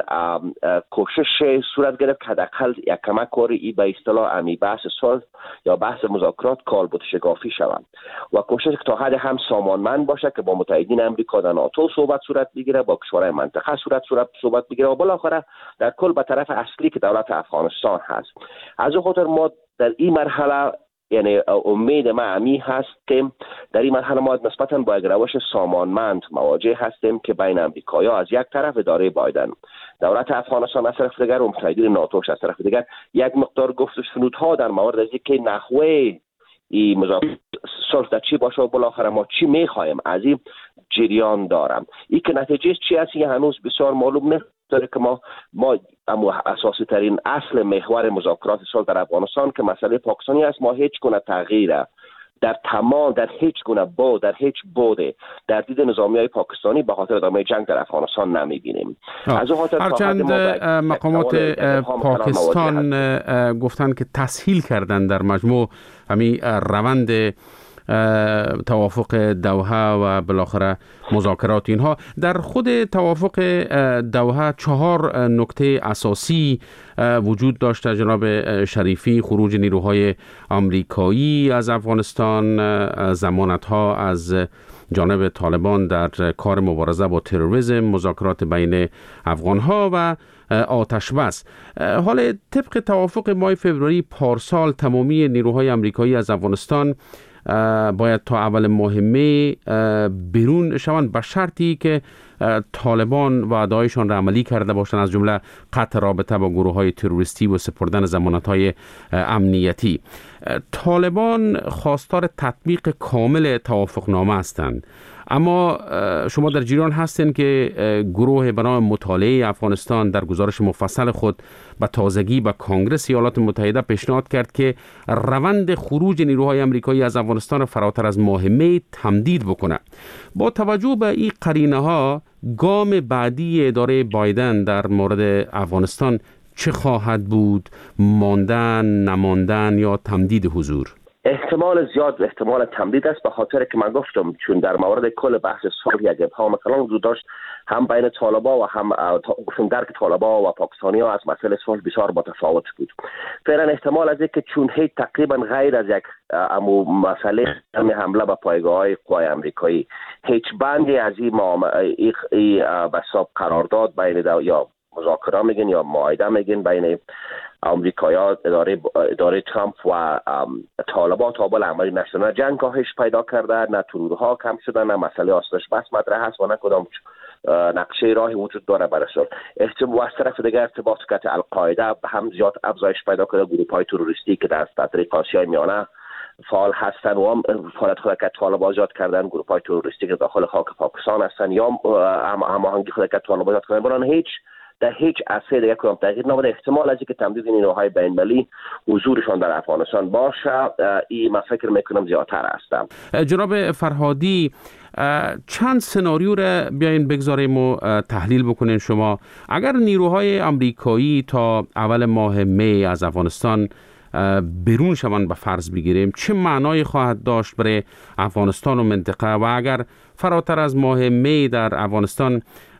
کوشش صورت گرفت که حداقل یک کمک کاری ای به اصطلاح امی بحث صلح یا بحث مذاکرات کالبد شگافی شوند و کوشش که تا حد هم سامانمند باشه که با متحدین امریکا در ناتو صحبت صورت بگیره، با کشورهای منطقه صورت صورت صحبت بگیره و بالاخره در کل به طرف اصلی که دولت افغانستان هست. از اون خاطر ما در این مرحله یعنی امید ما امی هست که در این مرحله ما نسبتاً با یک روش سامانمند مواجه هستیم که بین امریکایی‌ها از یک طرف اداره بایدن، دولت افغانستان از طرف دیگر و متحدین ناتوش از طرف دیگر یک مقدار گفت و شنودها در مورد از اینکه نحوه این مذاکرات صلح در چی باشه و بالاخره ما چی میخوایم از این جریان دارم. این که نتیجه چی است هنوز بسیار معلوم نیست. داره که ما ما اما اساسی ترین اصل محور مذاکرات صلح در افغانستان که مسئله پاکستانی است، ما هیچ گونه تغییر در تمام در هیچ گونه بود در هیچ بوده در دید نظامیای پاکستانی به خاطر ادامه جنگ در افغانستان نمی‌بینیم. از اون خاطر هرچند مقامات پاکستان گفتن که تسهیل کردن در مجموع همین روند توافق دوحه و بالاخره مذاکرات اینها. در خود توافق دوحه چهار نکته اساسی وجود داشته جناب شریفی: خروج نیروهای آمریکایی از افغانستان، ضمانت‌ها از جانب طالبان در کار مبارزه با تروریسم، مذاکرات بین افغان‌ها و آتش بس. حال طبق توافق ماه فوریه پارسال تمامی نیروهای آمریکایی از افغانستان باید تا اول ماه می بیرون شوند به شرطی که طالبان وعده‌هایشان را عملی کرده باشند، از جمله قطع رابطه با گروه‌های تروریستی و سپردن ضمانت‌های امنیتی. طالبان خواستار تطبیق کامل توافقنامه هستند، اما شما در جریان هستین که گروه به نام مطالعه افغانستان در گزارش مفصل خود به تازگی به کنگره ایالات متحده پیشنهاد کرد که روند خروج نیروهای آمریکایی از افغانستان فراتر از ماه می تمدید بکنه. با توجه به این قرینه ها گام بعدی اداره بایدن در مورد افغانستان چه خواهد بود؟ ماندن، نماندن یا تمدید حضور؟ احتمال زیاد احتمال تمدید است، به خاطر که من گفتم چون در مورد کل بحث صلح یک ابهام کلان وجود داشت، هم بین طالبان و هم گفتم درک طالبان و پاکستانی‌ها از مسئله صلح بسیار متفاوت بود. فعلا احتمال از اینکه چون هیچ تقریبا غیر از یک امو مسئله هم حمله به پایگاه‌های قوای آمریکایی، هیچ بندی از این بساب قرارداد بین دو یا مذاکره میگن یا معاهده میگن بین آمریکایی‌ها اداره اداره ترامپ و طالبان تا بالا عملی نشده، نه جنگ کاهش پیدا کرده، نه ترورها کم شده، نه مسئله آسایش بس مطرح هست و نه کدام نقشه راهی وجود داره برای صلح. احتمال از طرف دیگر ارتباط که القاعده هم زیاد افزایش پیدا کرده، گروه‌های تروریستی که در طریق آسیای میانه فعال هستند و هم فعالیت خود که طالبان ایجاد کردن، گروه‌های تروریستی که داخل خاک پاکستان هستند یا هماهنگی خود که طالبان ایجاد کردن، برای هیچ در هیچ عرصه دیگه کدام تغییر نموده. احتمال از اینکه تمدید نیروهای بین‌المللی حضورشان در افغانستان باشه، این من فکر میکنم زیادتر هستم. جناب فرهادی، چند سناریو را بیاین بگذاریم و تحلیل بکنین شما. اگر نیروهای آمریکایی تا اول ماه می از افغانستان برون شوند به فرض بگیریم، چه معنایی خواهد داشت برای افغانستان و منطقه؟ و اگر فراتر از ماه می در افغانستان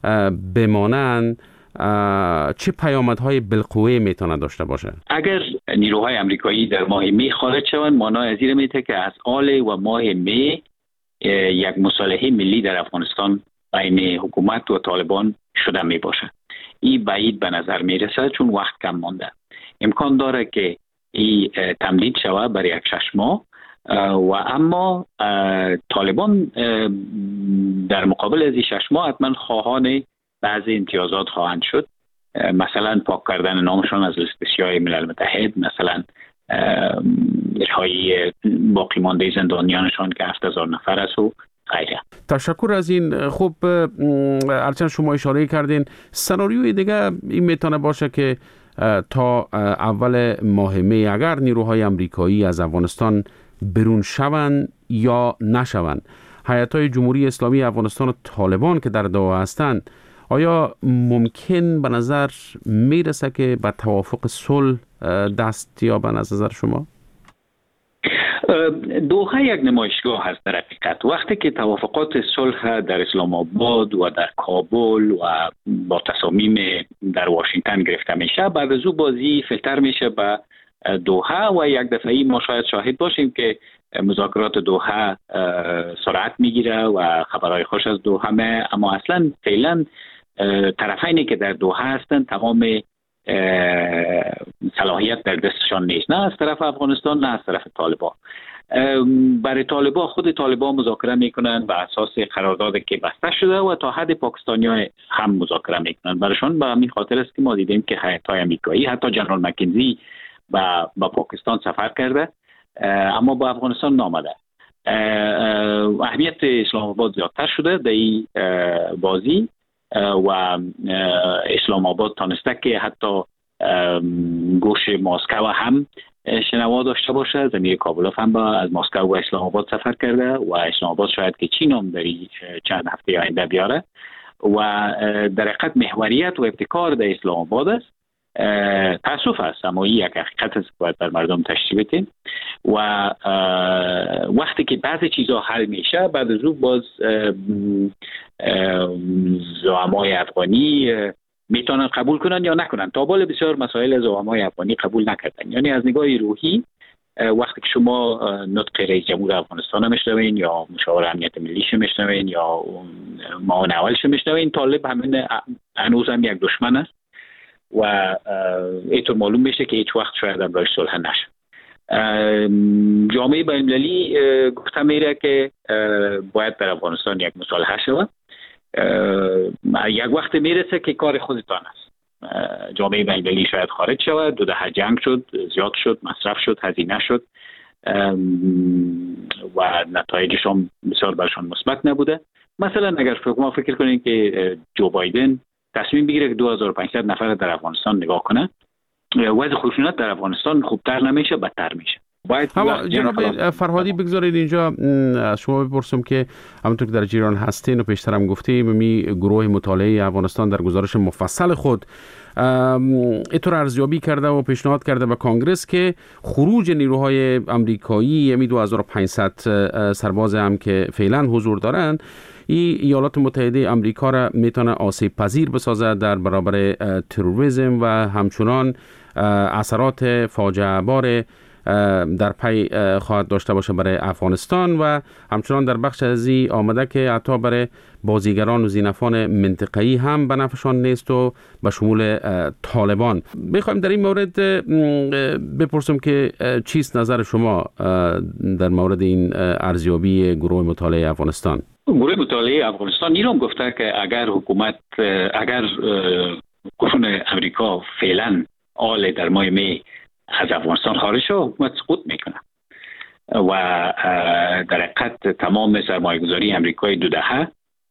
بمانند چه پیامدهای بالقوه میتونه داشته باشه؟ اگر نیروهای آمریکایی در ماه می خارج شوند، معنای از این میته که از آل و ماه می یک مصالحه ملی در افغانستان بین حکومت و طالبان شده می باشه. این بعید به نظر می رسد چون وقت کم مانده. امکان داره که این تمدید شود برای یک شش ماه و اما طالبان در مقابل از این شش ماه حتما خواهان بعضی امتیازات خواهند شد، مثلا پاک کردن نامشان از لیست سیاه ملل متحد، مثلا رهایی باقی مانده زندانیانشان که هفت هزار نفر است و غیره. تشکر از این. خب هرچند شما اشاره کردین، سناریوی دیگه این میتونه باشه که تا اول ماه می اگر نیروهای آمریکایی از افغانستان برون شوند یا نشوند، هیئت‌های جمهوری اسلامی افغانستان و طالبان که در دوحه هستند، آیا ممکن به نظر میرسه که به توافق صلح دست یابند از نظر شما؟ دوحه یک نمایشگاه هست در حقیقت. وقتی که توافقات صلح در اسلام آباد و در کابل و با تصامیم در واشنگتن گرفته میشه، بعد از او بازی فیلتر میشه به دوحه و یک دفعی ما شاید شاهد باشیم که مذاکرات دوحه سرعت میگیره و خبرهای خوش از دوحه می، اما اصلا فعلا طرفینی که در دوحه هستن تمام صلاحیت در دستشان نیست، نه از طرف افغانستان نه از طرف طالبان. برای طالبان، خود طالبان مذاکره میکنن بر اساس قراردادی که بسته شده و تا حد پاکستانی‌ها هم مذاکره میکنن. برایشان به همین خاطر است که ما دیدیم که هیئت‌های آمریکایی، حتی جنرال مکنزی با با پاکستان سفر کرده اما با افغانستان نامده. اهمیت اسلام آباد زیادتر شده در این بازی و اسلام آباد تانسته که حتی گوش ماسکو هم شنوا داشته باشه. زمین کابلوف هم با از ماسکو و اسلام آباد سفر کرده و اسلام آباد شاید که چین هم در چند هفته آینده بیاره و در حقیقت محوریت و ابتکار در اسلام آباد است. تاسف است اما این یک حقیقت است که باید بر مردم تشریح بدیم و وقتی که بعضی چیزها حل میشه، بعد از او باز زعمای افغانی میتونن قبول کنن یا نکنن. تا بالا بسیار مسائل زعمای افغانی قبول نکردن. یعنی از نگاه روحی وقتی که شما نطق رئیس جمهور افغانستان میشنوین یا مشاور امنیت ملیش میشنوین یا معاون اولش میشنوین، طالب همین هنوز هم یک دشمن است و اینطور معلوم میشه که هیچ وقت شاید هم راه صلح نشه. جامعه بین‌المللی گفته میره که باید در افغانستان یک مصالحه شود. یک وقت میرسه که کار خودتان است. جامعه بین‌المللی شاید خارج شود، دو دهه جنگ شد، زیاد شد، مصرف شد، هزینه شد و نتایجش هم بسیار برشان مثبت نبوده. مثلا اگر شما فکر کنید که جو بایدن تصمیم بگیره که دو هزار و پانصد نفر در افغانستان نگاه کنه، وضع خشونت در افغانستان خوبتر نمیشه، بدتر میشه. اما جناب فرهادی بگذارید اینجا از شما بپرسم که همونطور که در جریان هستین و پیشترم گفتیم می گروه مطالعه افغانستان در گزارش مفصل خود اینطور ارزیابی کرده و پیشنهاد کرده به کانگرس که خروج نیروهای آمریکایی یعنی دو هزار و پانصد سرباز هم که فعلا حضور دارند این ایالات متحده آمریکا را میتونه آسیب پذیر بسازد در برابر تروریسم و همچنان اثرات فاجعه بار در پی خواهد داشته باشه برای افغانستان و همچنان در بخش ازی آمده که حتی برای بازیگران و زینفان منطقه‌ای هم به نفعشان نیست و به شمول طالبان. میخوایم در این مورد بپرسم که چیست نظر شما در مورد این ارزیابی گروه مطالعه افغانستان؟ گروه مطالعه افغانستان این هم گفته که اگر حکومت اگر گروه امریکا فعلا آل در ماه می از افغانستان خارج شد، حکومت سقوط میکنه و در حقیقت تمام سرمایه‌گذاری امریکای دو دهه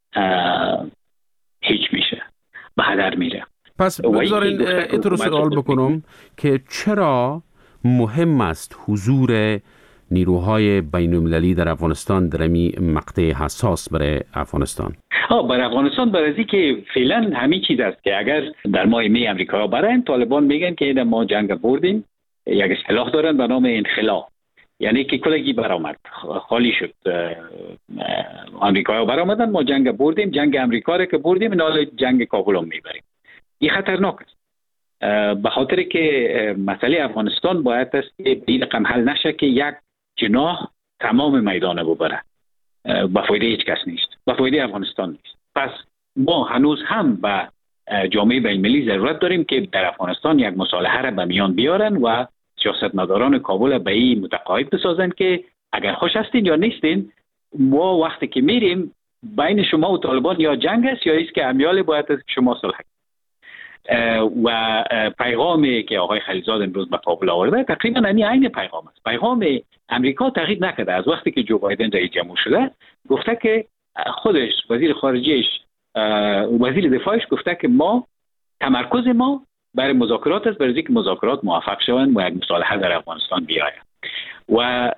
هیچ میشه، به هدر میره. پس بگذارین اینطور سوال بکنم که چرا مهم است حضور نیروهای بین‌المللی در افغانستان در این مقطع حساس برای افغانستان؟ ها برای افغانستان برای که فعلا همین چیز است که اگر در ماه می امریکا برن، طالبان میگن که ما جنگ بردیم، یک اصطلاح دارن به نام انخلا، یعنی که کلگی برآمد، خالی شد، امریکا برآمدن، ما جنگ بردیم، جنگ امریکا را که بردیم نال جنگ کابل هم میبریم. این خطرناک است، به خاطر که مسئله افغانستان باید است که به این رقم حل نشه که یک جناح تمام میدان ببره، به فایده هیچ کس نیست، به فایده افغانستان نیست. پس ما هنوز هم به جامعه بین‌المللی ضرورت داریم که در افغانستان یک مصالحه را به میان بیارن و سیاستمداران کابل به این متقاعد بسازن که اگر خوش هستین یا نیستین، ما وقتی که میریم بین شما و طالبان یا جنگ است یا است که امیال باید است که شما صلح و پیغامی که آقای خلیلزاد امروز به کابل آورده تقریبا همین عین پیغام است. پیغام امریکا تغییر نکرده. از وقتی که جو بایدن رئیس جمهور شده گفته که خودش وزیر خارجیش وزیر دفاعش گفته که ما تمرکز ما برای مذاکرات است، برای اینکه مذاکرات موفق شوند و یک مصالحه در افغانستان بیاید و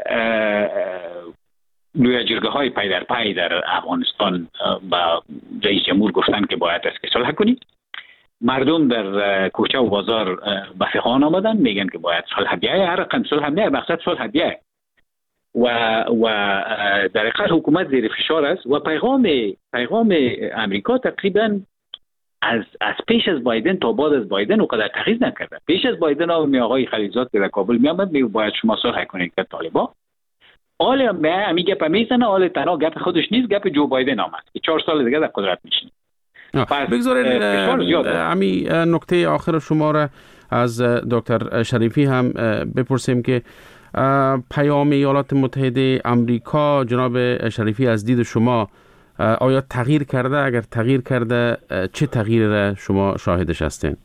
لوی جرگه های پی در پی در افغانستان با رئیس جمهور گفتن که باید است که صلح کنید. مردم در کوچه و بازار به فقان آمدن میگن که باید صلح بیاید، هر رقم صلح بیاید، مقصد صلح بیاید و و در حقیقت حکومت زیر فشار است و پیغام پیغام امریکا تقریبا از از پیش از بایدن تا بعد از بایدن اونقدر تغییر نکرده. پیش از بایدن آقای خلیلزاد که در کابل می آمد میگه باید شما صلح کنید که طالبان آل ما می گپ میزنه، آل تنها گپ خودش نیست، گپ جو بایدن آمد که چهار سال دیگه در قدرت میشینه. بگذارید همین نکته آخر شما را از دکتر شریفی هم بپرسیم که پیام ایالات متحده آمریکا جناب شریفی از دید شما آیا تغییر کرده؟ اگر تغییر کرده چه تغییری را شما شاهدش هستین؟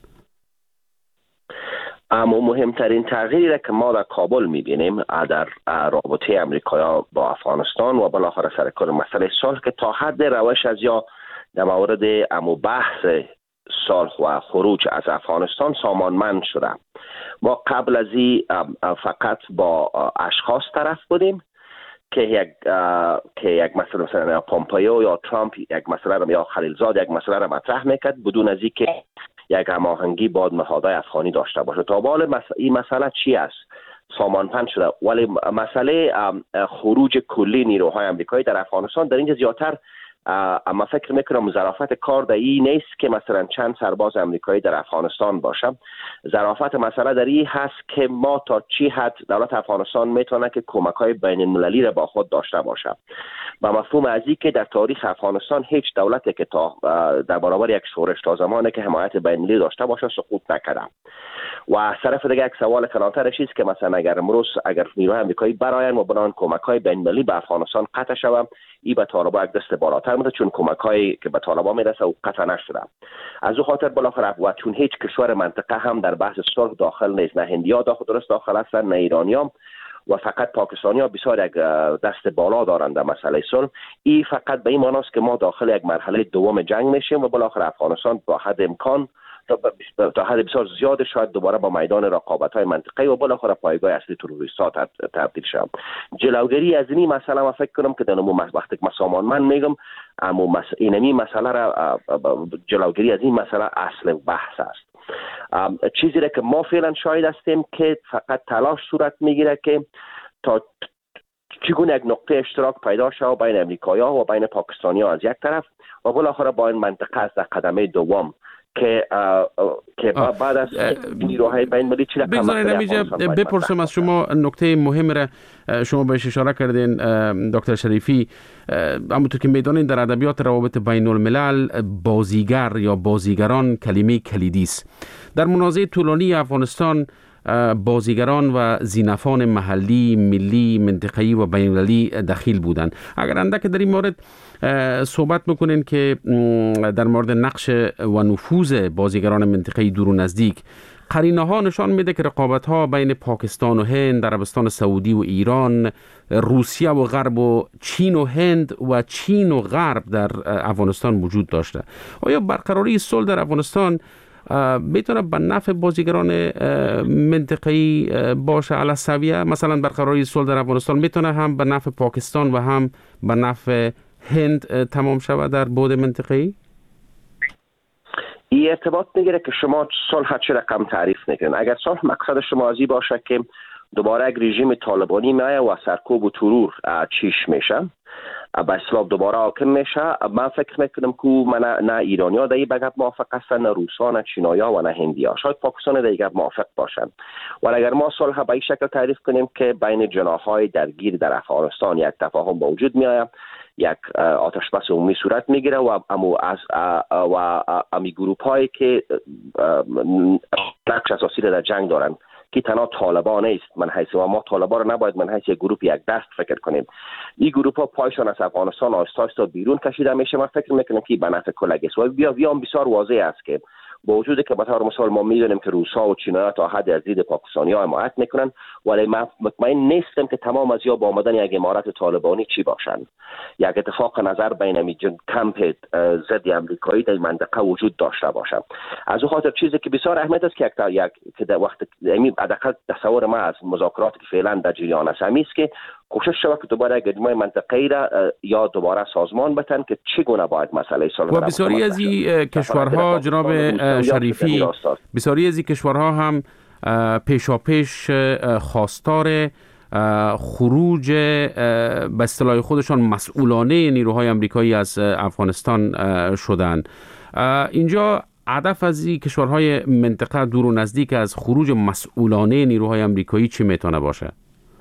اما مهمترین تغییری را که ما در کابل می‌بینیم در رابطه امریکا با افغانستان و بالاخره سر کار مسئله صلح که تا حد روش از یا در مورد امو بحث صلح و خروج از افغانستان سامانمند شده. ما قبل از این فقط با اشخاص طرف بودیم که یک که یک مسئله مثلا پومپیو یا ترامپ یک مسئله را یا خلیلزاد یک مسئله را مطرح میکرد بدون از اینکه یک هماهنگی با نهادهای افغانی داشته باشه. تا حالا این مسئله چی است؟ سامانمند شده، ولی مسئله خروج کلی نیروهای آمریکایی در افغانستان در اینجا زیادتر اما فکر میکنم ظرافت کار در این نیست که مثلا چند سرباز امریکایی در افغانستان باشه. ظرافت مسئله در این هست که ما تا چی حد دولت افغانستان میتونه که کمک‌های بین المللی را با خود داشته باشه. با مفهوم از این که در تاریخ افغانستان هیچ دولتی که تا در برابر یک شورش تا زمانی که حمایت بین المللی داشته باشه سقوط نکرده. و از طرف دیگه یک سوال کلانترش است که مثلا اگر امروز اگر نیروهای آمریکایی براین و بنان کمک‌های بین المللی به افغانستان قطع شود، این به طالبان یک دست بالاتر میده چون کمک‌هایی که به طالبان میرسه و قطع نشده. از اون خاطر بالاخره و چون هیچ کشور منطقه هم در بحث صلح داخل نیست، نه هندیا داخل درست داخل هستن نه ایرانیام، و فقط پاکستانی ها بسیار یک دست بالا دارند در مسئله صلح. این فقط به این معنی است که ما داخل یک مرحله دوم جنگ میشیم و بالاخره افغانستان با حد امکان تا حد بسیار زیاد شاید دوباره با میدان رقابت های منطقه‌ای و بالاخره پایگاه اصلی تروریست‌ها تبدیل شد. جلوگیری از این مسئله ما فکر کنم که در نمو وقتی که مسامان من میگم اما مس... اینمی مسئله را جلوگیری از این مسئله اصل بحث است. چیزی را که ما فعلا شاهد هستیم که فقط تلاش صورت میگیره که تا چگونه یک نقطه اشتراک پیدا شود بین امریکایی‌ها و بین پاکستانی‌ها از یک طرف و بالاخره با این منطقه از قدمه دوم که که بعد از نیروهای بین‌المللی چی رقم بگذارید بپرسم از شما نکته مهم را شما بهش اشاره کردین دکتر شریفی. همونطور که میدانید در ادبیات روابط بین الملل بازیگر یا بازیگران کلمه کلیدی است. در منازعه طولانی افغانستان بازیگران و زینفان محلی، ملی، منطقه‌ای و بین‌المللی دخیل بودند. اگر اندک در این مورد صحبت میکنین که در مورد نقش و نفوذ بازیگران منطقه‌ای دور و نزدیک، قرینه ها نشان میده که رقابت ها بین پاکستان و هند، عربستان سعودی و ایران، روسیه و غرب و چین و هند و چین و غرب در افغانستان وجود داشته. آیا برقراری صلح در افغانستان میتونه به نفع بازیگران منطقه‌ای باشه علی السویه؟ مثلا برقراری صلح در افغانستان میتونه هم به نفع پاکستان و هم به نفع هند تمام شود در بعد منطقه‌ای؟ این ارتباط میگیره که شما صلح چه رقم تعریف میکنین. اگر صلح مقصد شما از این باشه که دوباره یک رژیم طالبانی میایه و سرکوب و ترور چیش میشه، به اصطلاح دوباره حاکم میشه، من فکر میکنم که من نه ایرانی ها در این بگب موافق هستن، نه روس ها، نه چینایی ها و نه هندی ها. شاید پاکستان در این بگب موافق باشن. ولی اگر ما صلح به این شکل تعریف کنیم که بین جناح های درگیر در افغانستان یک تفاهم با وجود میآید، یک آتش بس عمومی صورت میگیره و امو از و امی گروپ هایی که نقش اساسی در جنگ دارن که تنها طالبان است، من حیث و ما طالبان رو نباید من حیث یک گروپ یک دست فکر کنیم. این گروپ ها پایشان از افغانستان آهسته آهسته بیرون کشیده میشه. من فکر میکنم که به نفع کلگی است و بیا بیا بسیار واضح است که با وجودی که به طور مثال ما میدونیم که روس‌ها و چینی‌ها تا حد از دید پاکستانی‌ها حمایت میکنن، ولی من مطمئن نیستم که تمام از یا با آمدن یک امارت طالبانی چی باشن. یک اتفاق نظر بین امی کمپ ضد امریکایی در منطقه وجود داشته باشه. از اون خاطر چیزی که بسیار اهمیت است که یک که در وقت امی حداقل تصور ما از مذاکراتی که فعلا در جریان است همین است که کوشش شود که دوباره یک اجماع منطقه‌ای را یا دوباره سازمان بتن که چگونه باید مسئله صلح و بسیاری از این کشورها جناب شریفی بسیاری از این کشورها هم پیشاپیش خواستار خروج به اصطلاح خودشان مسئولانه نیروهای آمریکایی از افغانستان شدند. اینجا هدف از این کشورهای منطقه دور و نزدیک از خروج مسئولانه نیروهای آمریکایی چی میتونه باشه؟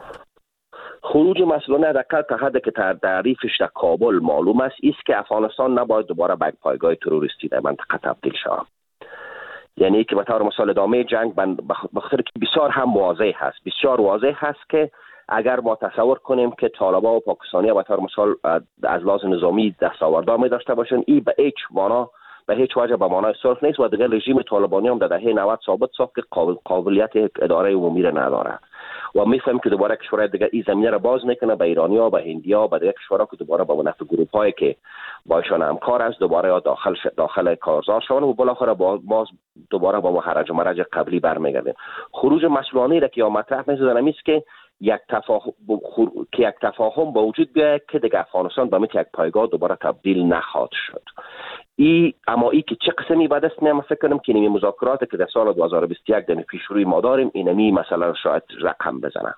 خروج مسئولانه حداقل تا حدی که تعریفش در کابل معلوم است است که افغانستان نباید دوباره به پایگاه تروریستی در منطقه تبدیل شود. یعنی که به طور مثال ادامه جنگ به خاطر که بسیار هم واضح هست بسیار واضح هست که اگر ما تصور کنیم که طالبان و پاکستانی به طور مثال از لحاظ نظامی دستاوردها می داشته باشند، این به هیچ معنا به هیچ وجه به معنای صلح نیست و دیگر رژیم طالبانی هم در دهه نود ثابت ساخت که قابل قابلیت اداره عمومی را نداره و میفهمیم که دوباره کشورهای دیگر این زمینه را باز میکنه به ایرانی‌ها، به هندی‌ها، به دیگر کشورها که دوباره با نفع گروه‌هایی که باشون همکار است دوباره داخل داخل کارزار شوند و بالاخره باز دوباره با محرج و مرج قبلی برمیگردیم. خروج مسئولانه را که مطرح می‌سازن است که یک تفاهم که یک تفاهم با وجود بیاید که دیگر افغانستان به مثل یک پایگاه دوباره تبدیل نخواهد شد. ای اما ای که چه قسمی بعد است من فکر کنم که این مذاکراتی که در سال دو هزار و بیست و یک در پیشروی ما داریم اینمی مثلا شاید رقم بزنه.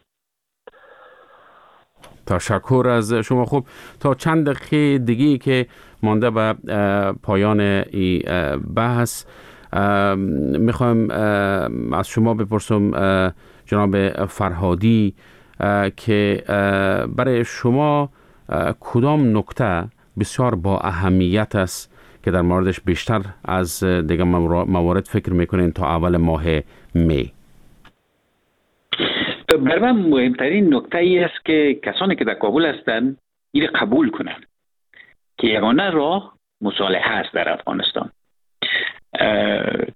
تشکر از شما. خوب تا چند دقیقه دیگه که مانده به پایان این بحث میخوام از شما بپرسم جناب فرهادی که برای شما کدام نکته بسیار با اهمیت است که در موردش بیشتر از دیگه موارد فکر میکنین تا اول ماه می؟ برای من مهمترین نکته ای است که کسانی که در کابل هستند این قبول کنند که یگانه راه مصالحه است در افغانستان.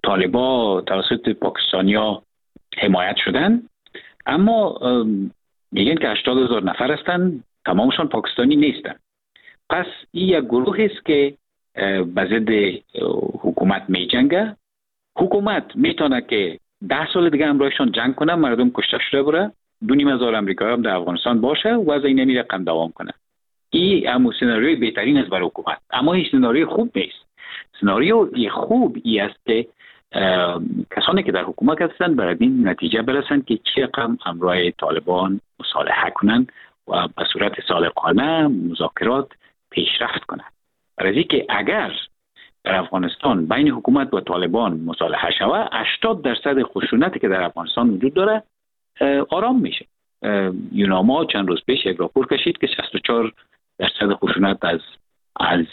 طالبان توسط پاکستانیا حمایت شدن، اما میگن که هشتاد هزار نفر هستند، تمامشان پاکستانی نیستند. پس این یک گروه است که به ضد حکومت می جنگه. حکومت میتونه که ده سال دیگه همراهشان جنگ کنه، مردم کشته شده بره، دو نیم هزار امریکایی هم در افغانستان باشه و از این نمی رقم دوام کنه. این همون سناریوی بهترین است برای حکومت، اما این سناریوی خوب نیست. سناریوی خوب ای است که کسانی که در حکومت هستند برای این نتیجه برسند که چه رقم همراه طالبان مصالحه کنند و به صورت صادقانه مذاکرات پیشرفت کنند. برای اینکه اگر در افغانستان بین حکومت و طالبان مصالحه شود، هشتاد درصد خشونتی که در افغانستان وجود داره آرام میشه. یوناما چند روز پیش یک راپور کشید که شصت و چهار درصد خشونت از از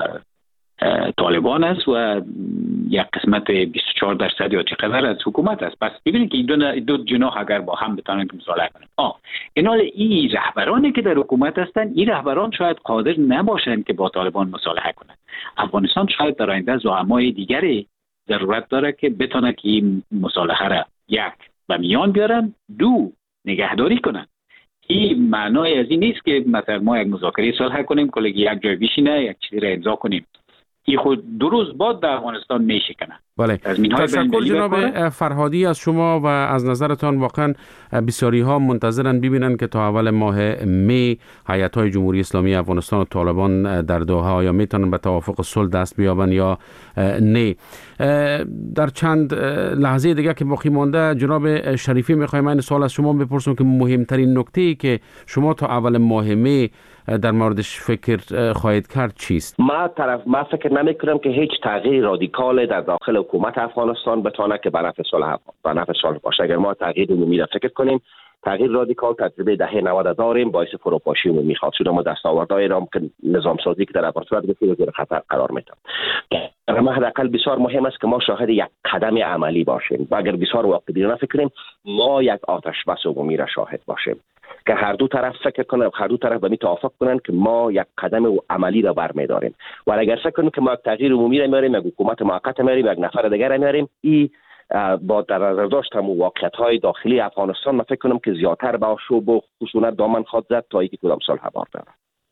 طالبان است و یک قسمت بیست و چهار درصد یا چقدر از حکومت است. پس ببینید که این دو, دو جناح اگر با هم بتونن که مصالحه کنند. آه اینال این رهبرانی که در حکومت هستند، این رهبران شاید قادر نباشند که با طالبان مصالحه کنند. افغانستان شاید در آینده زعمای دیگری ضرورت داره که بتونه که این مصالحه را یک به میان بیارن، دو نگهداری کنن. این معنای از این نیست که مثلا ما یک مذاکره صلح کنیم که یک جای بشینه یک چیزی را امضا کنیم. این خود دو روز بعد در افغانستان میشکنه. بله. تشکر جناب فرهادی از شما و از نظرتان. واقعا بسیاری ها منتظرن ببینن که تا اول ماه می هیئت های جمهوری اسلامی افغانستان و طالبان در دوحه آیا میتونن به توافق صلح دست بیابن یا نه. در چند لحظه دیگه که باقی مانده جناب شریفی میخوایم این سوال از شما بپرسم که مهمترین نکته ای که شما تا اول ماه می در موردش فکر خواهید کرد چیست؟ ما طرف ما فکر نمی کنم که هیچ تغییر رادیکال در داخل حکومت افغانستان بتونه که به نفع صلح به نفع صلح باشه. اگر ما تغییر عمومی را فکر کنیم، تغییر رادیکال تجربه دهه نود داریم، باعث فروپاشی عمومی خواهد شد. ما دستاوردهای را که نظام سازی که در افغانستان بسیار زیر خطر قرار میده. در ما حداقل بسیار مهم است که ما شاهد یک قدم عملی باشیم و اگر بسیار واقعی فکر کنیم، ما یک آتش بس عمومی را شاهد باشیم که هر دو طرف فکر کنن، هر دو طرف به می توافق کنن که ما یک قدم عملی را برمی‌داریم. و اگر فکر کنیم که ما یک تغییر عمومی را میاریم، یک حکومت موقت میاریم، یک نفر دیگر را میاریم، این با در نظر داشت هم واقعیت‌های داخلی افغانستان ما فکر کنم که زیادتر به آشوب و خشونت دامن خواهد زد تا اینکه کدام صلح بار داره.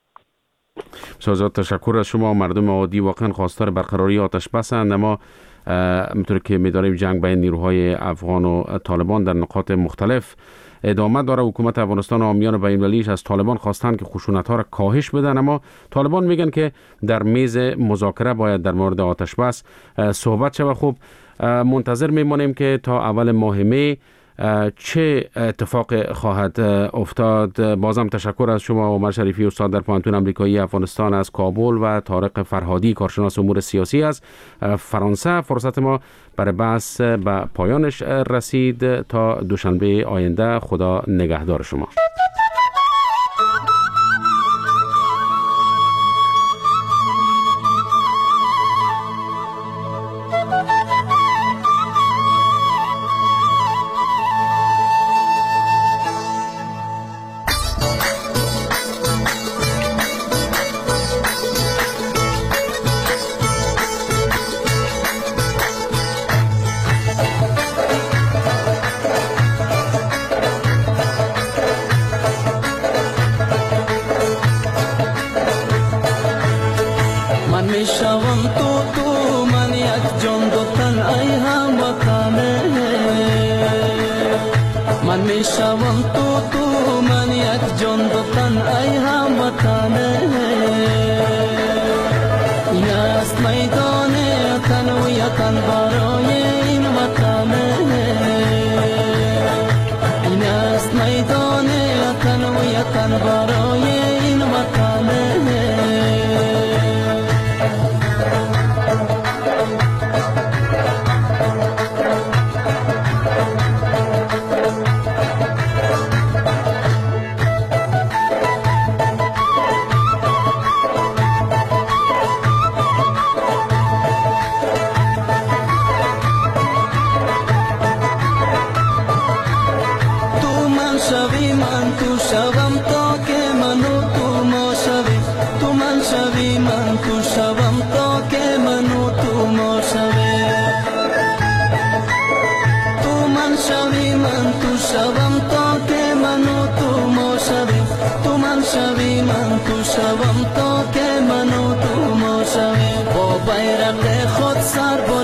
بسیار تشکر از شما. مردم عادی واقعا خواستار برقراری آتش بسند، اما همونطور که می‌دانیم جنگ بین نیروهای افغان و طالبان در نقاط مختلف ادامه داره. حکومت افغانستان و حامیان بین‌المللیش از طالبان خواستند که خشونت‌ها را کاهش بدن، اما طالبان میگن که در میز مذاکره باید در مورد آتش بس صحبت شود. خب منتظر میمانیم که تا اول ماه می چه اتفاق خواهد افتاد. بازم تشکر از شما عمر شریفی استاد در پوهنتون آمریکایی افغانستان از کابل و طارق فرهادی کارشناس امور سیاسی از فرانسه. فرصت ما برای بحث به پایانش رسید. تا دوشنبه آینده خدا نگهدار شما. سر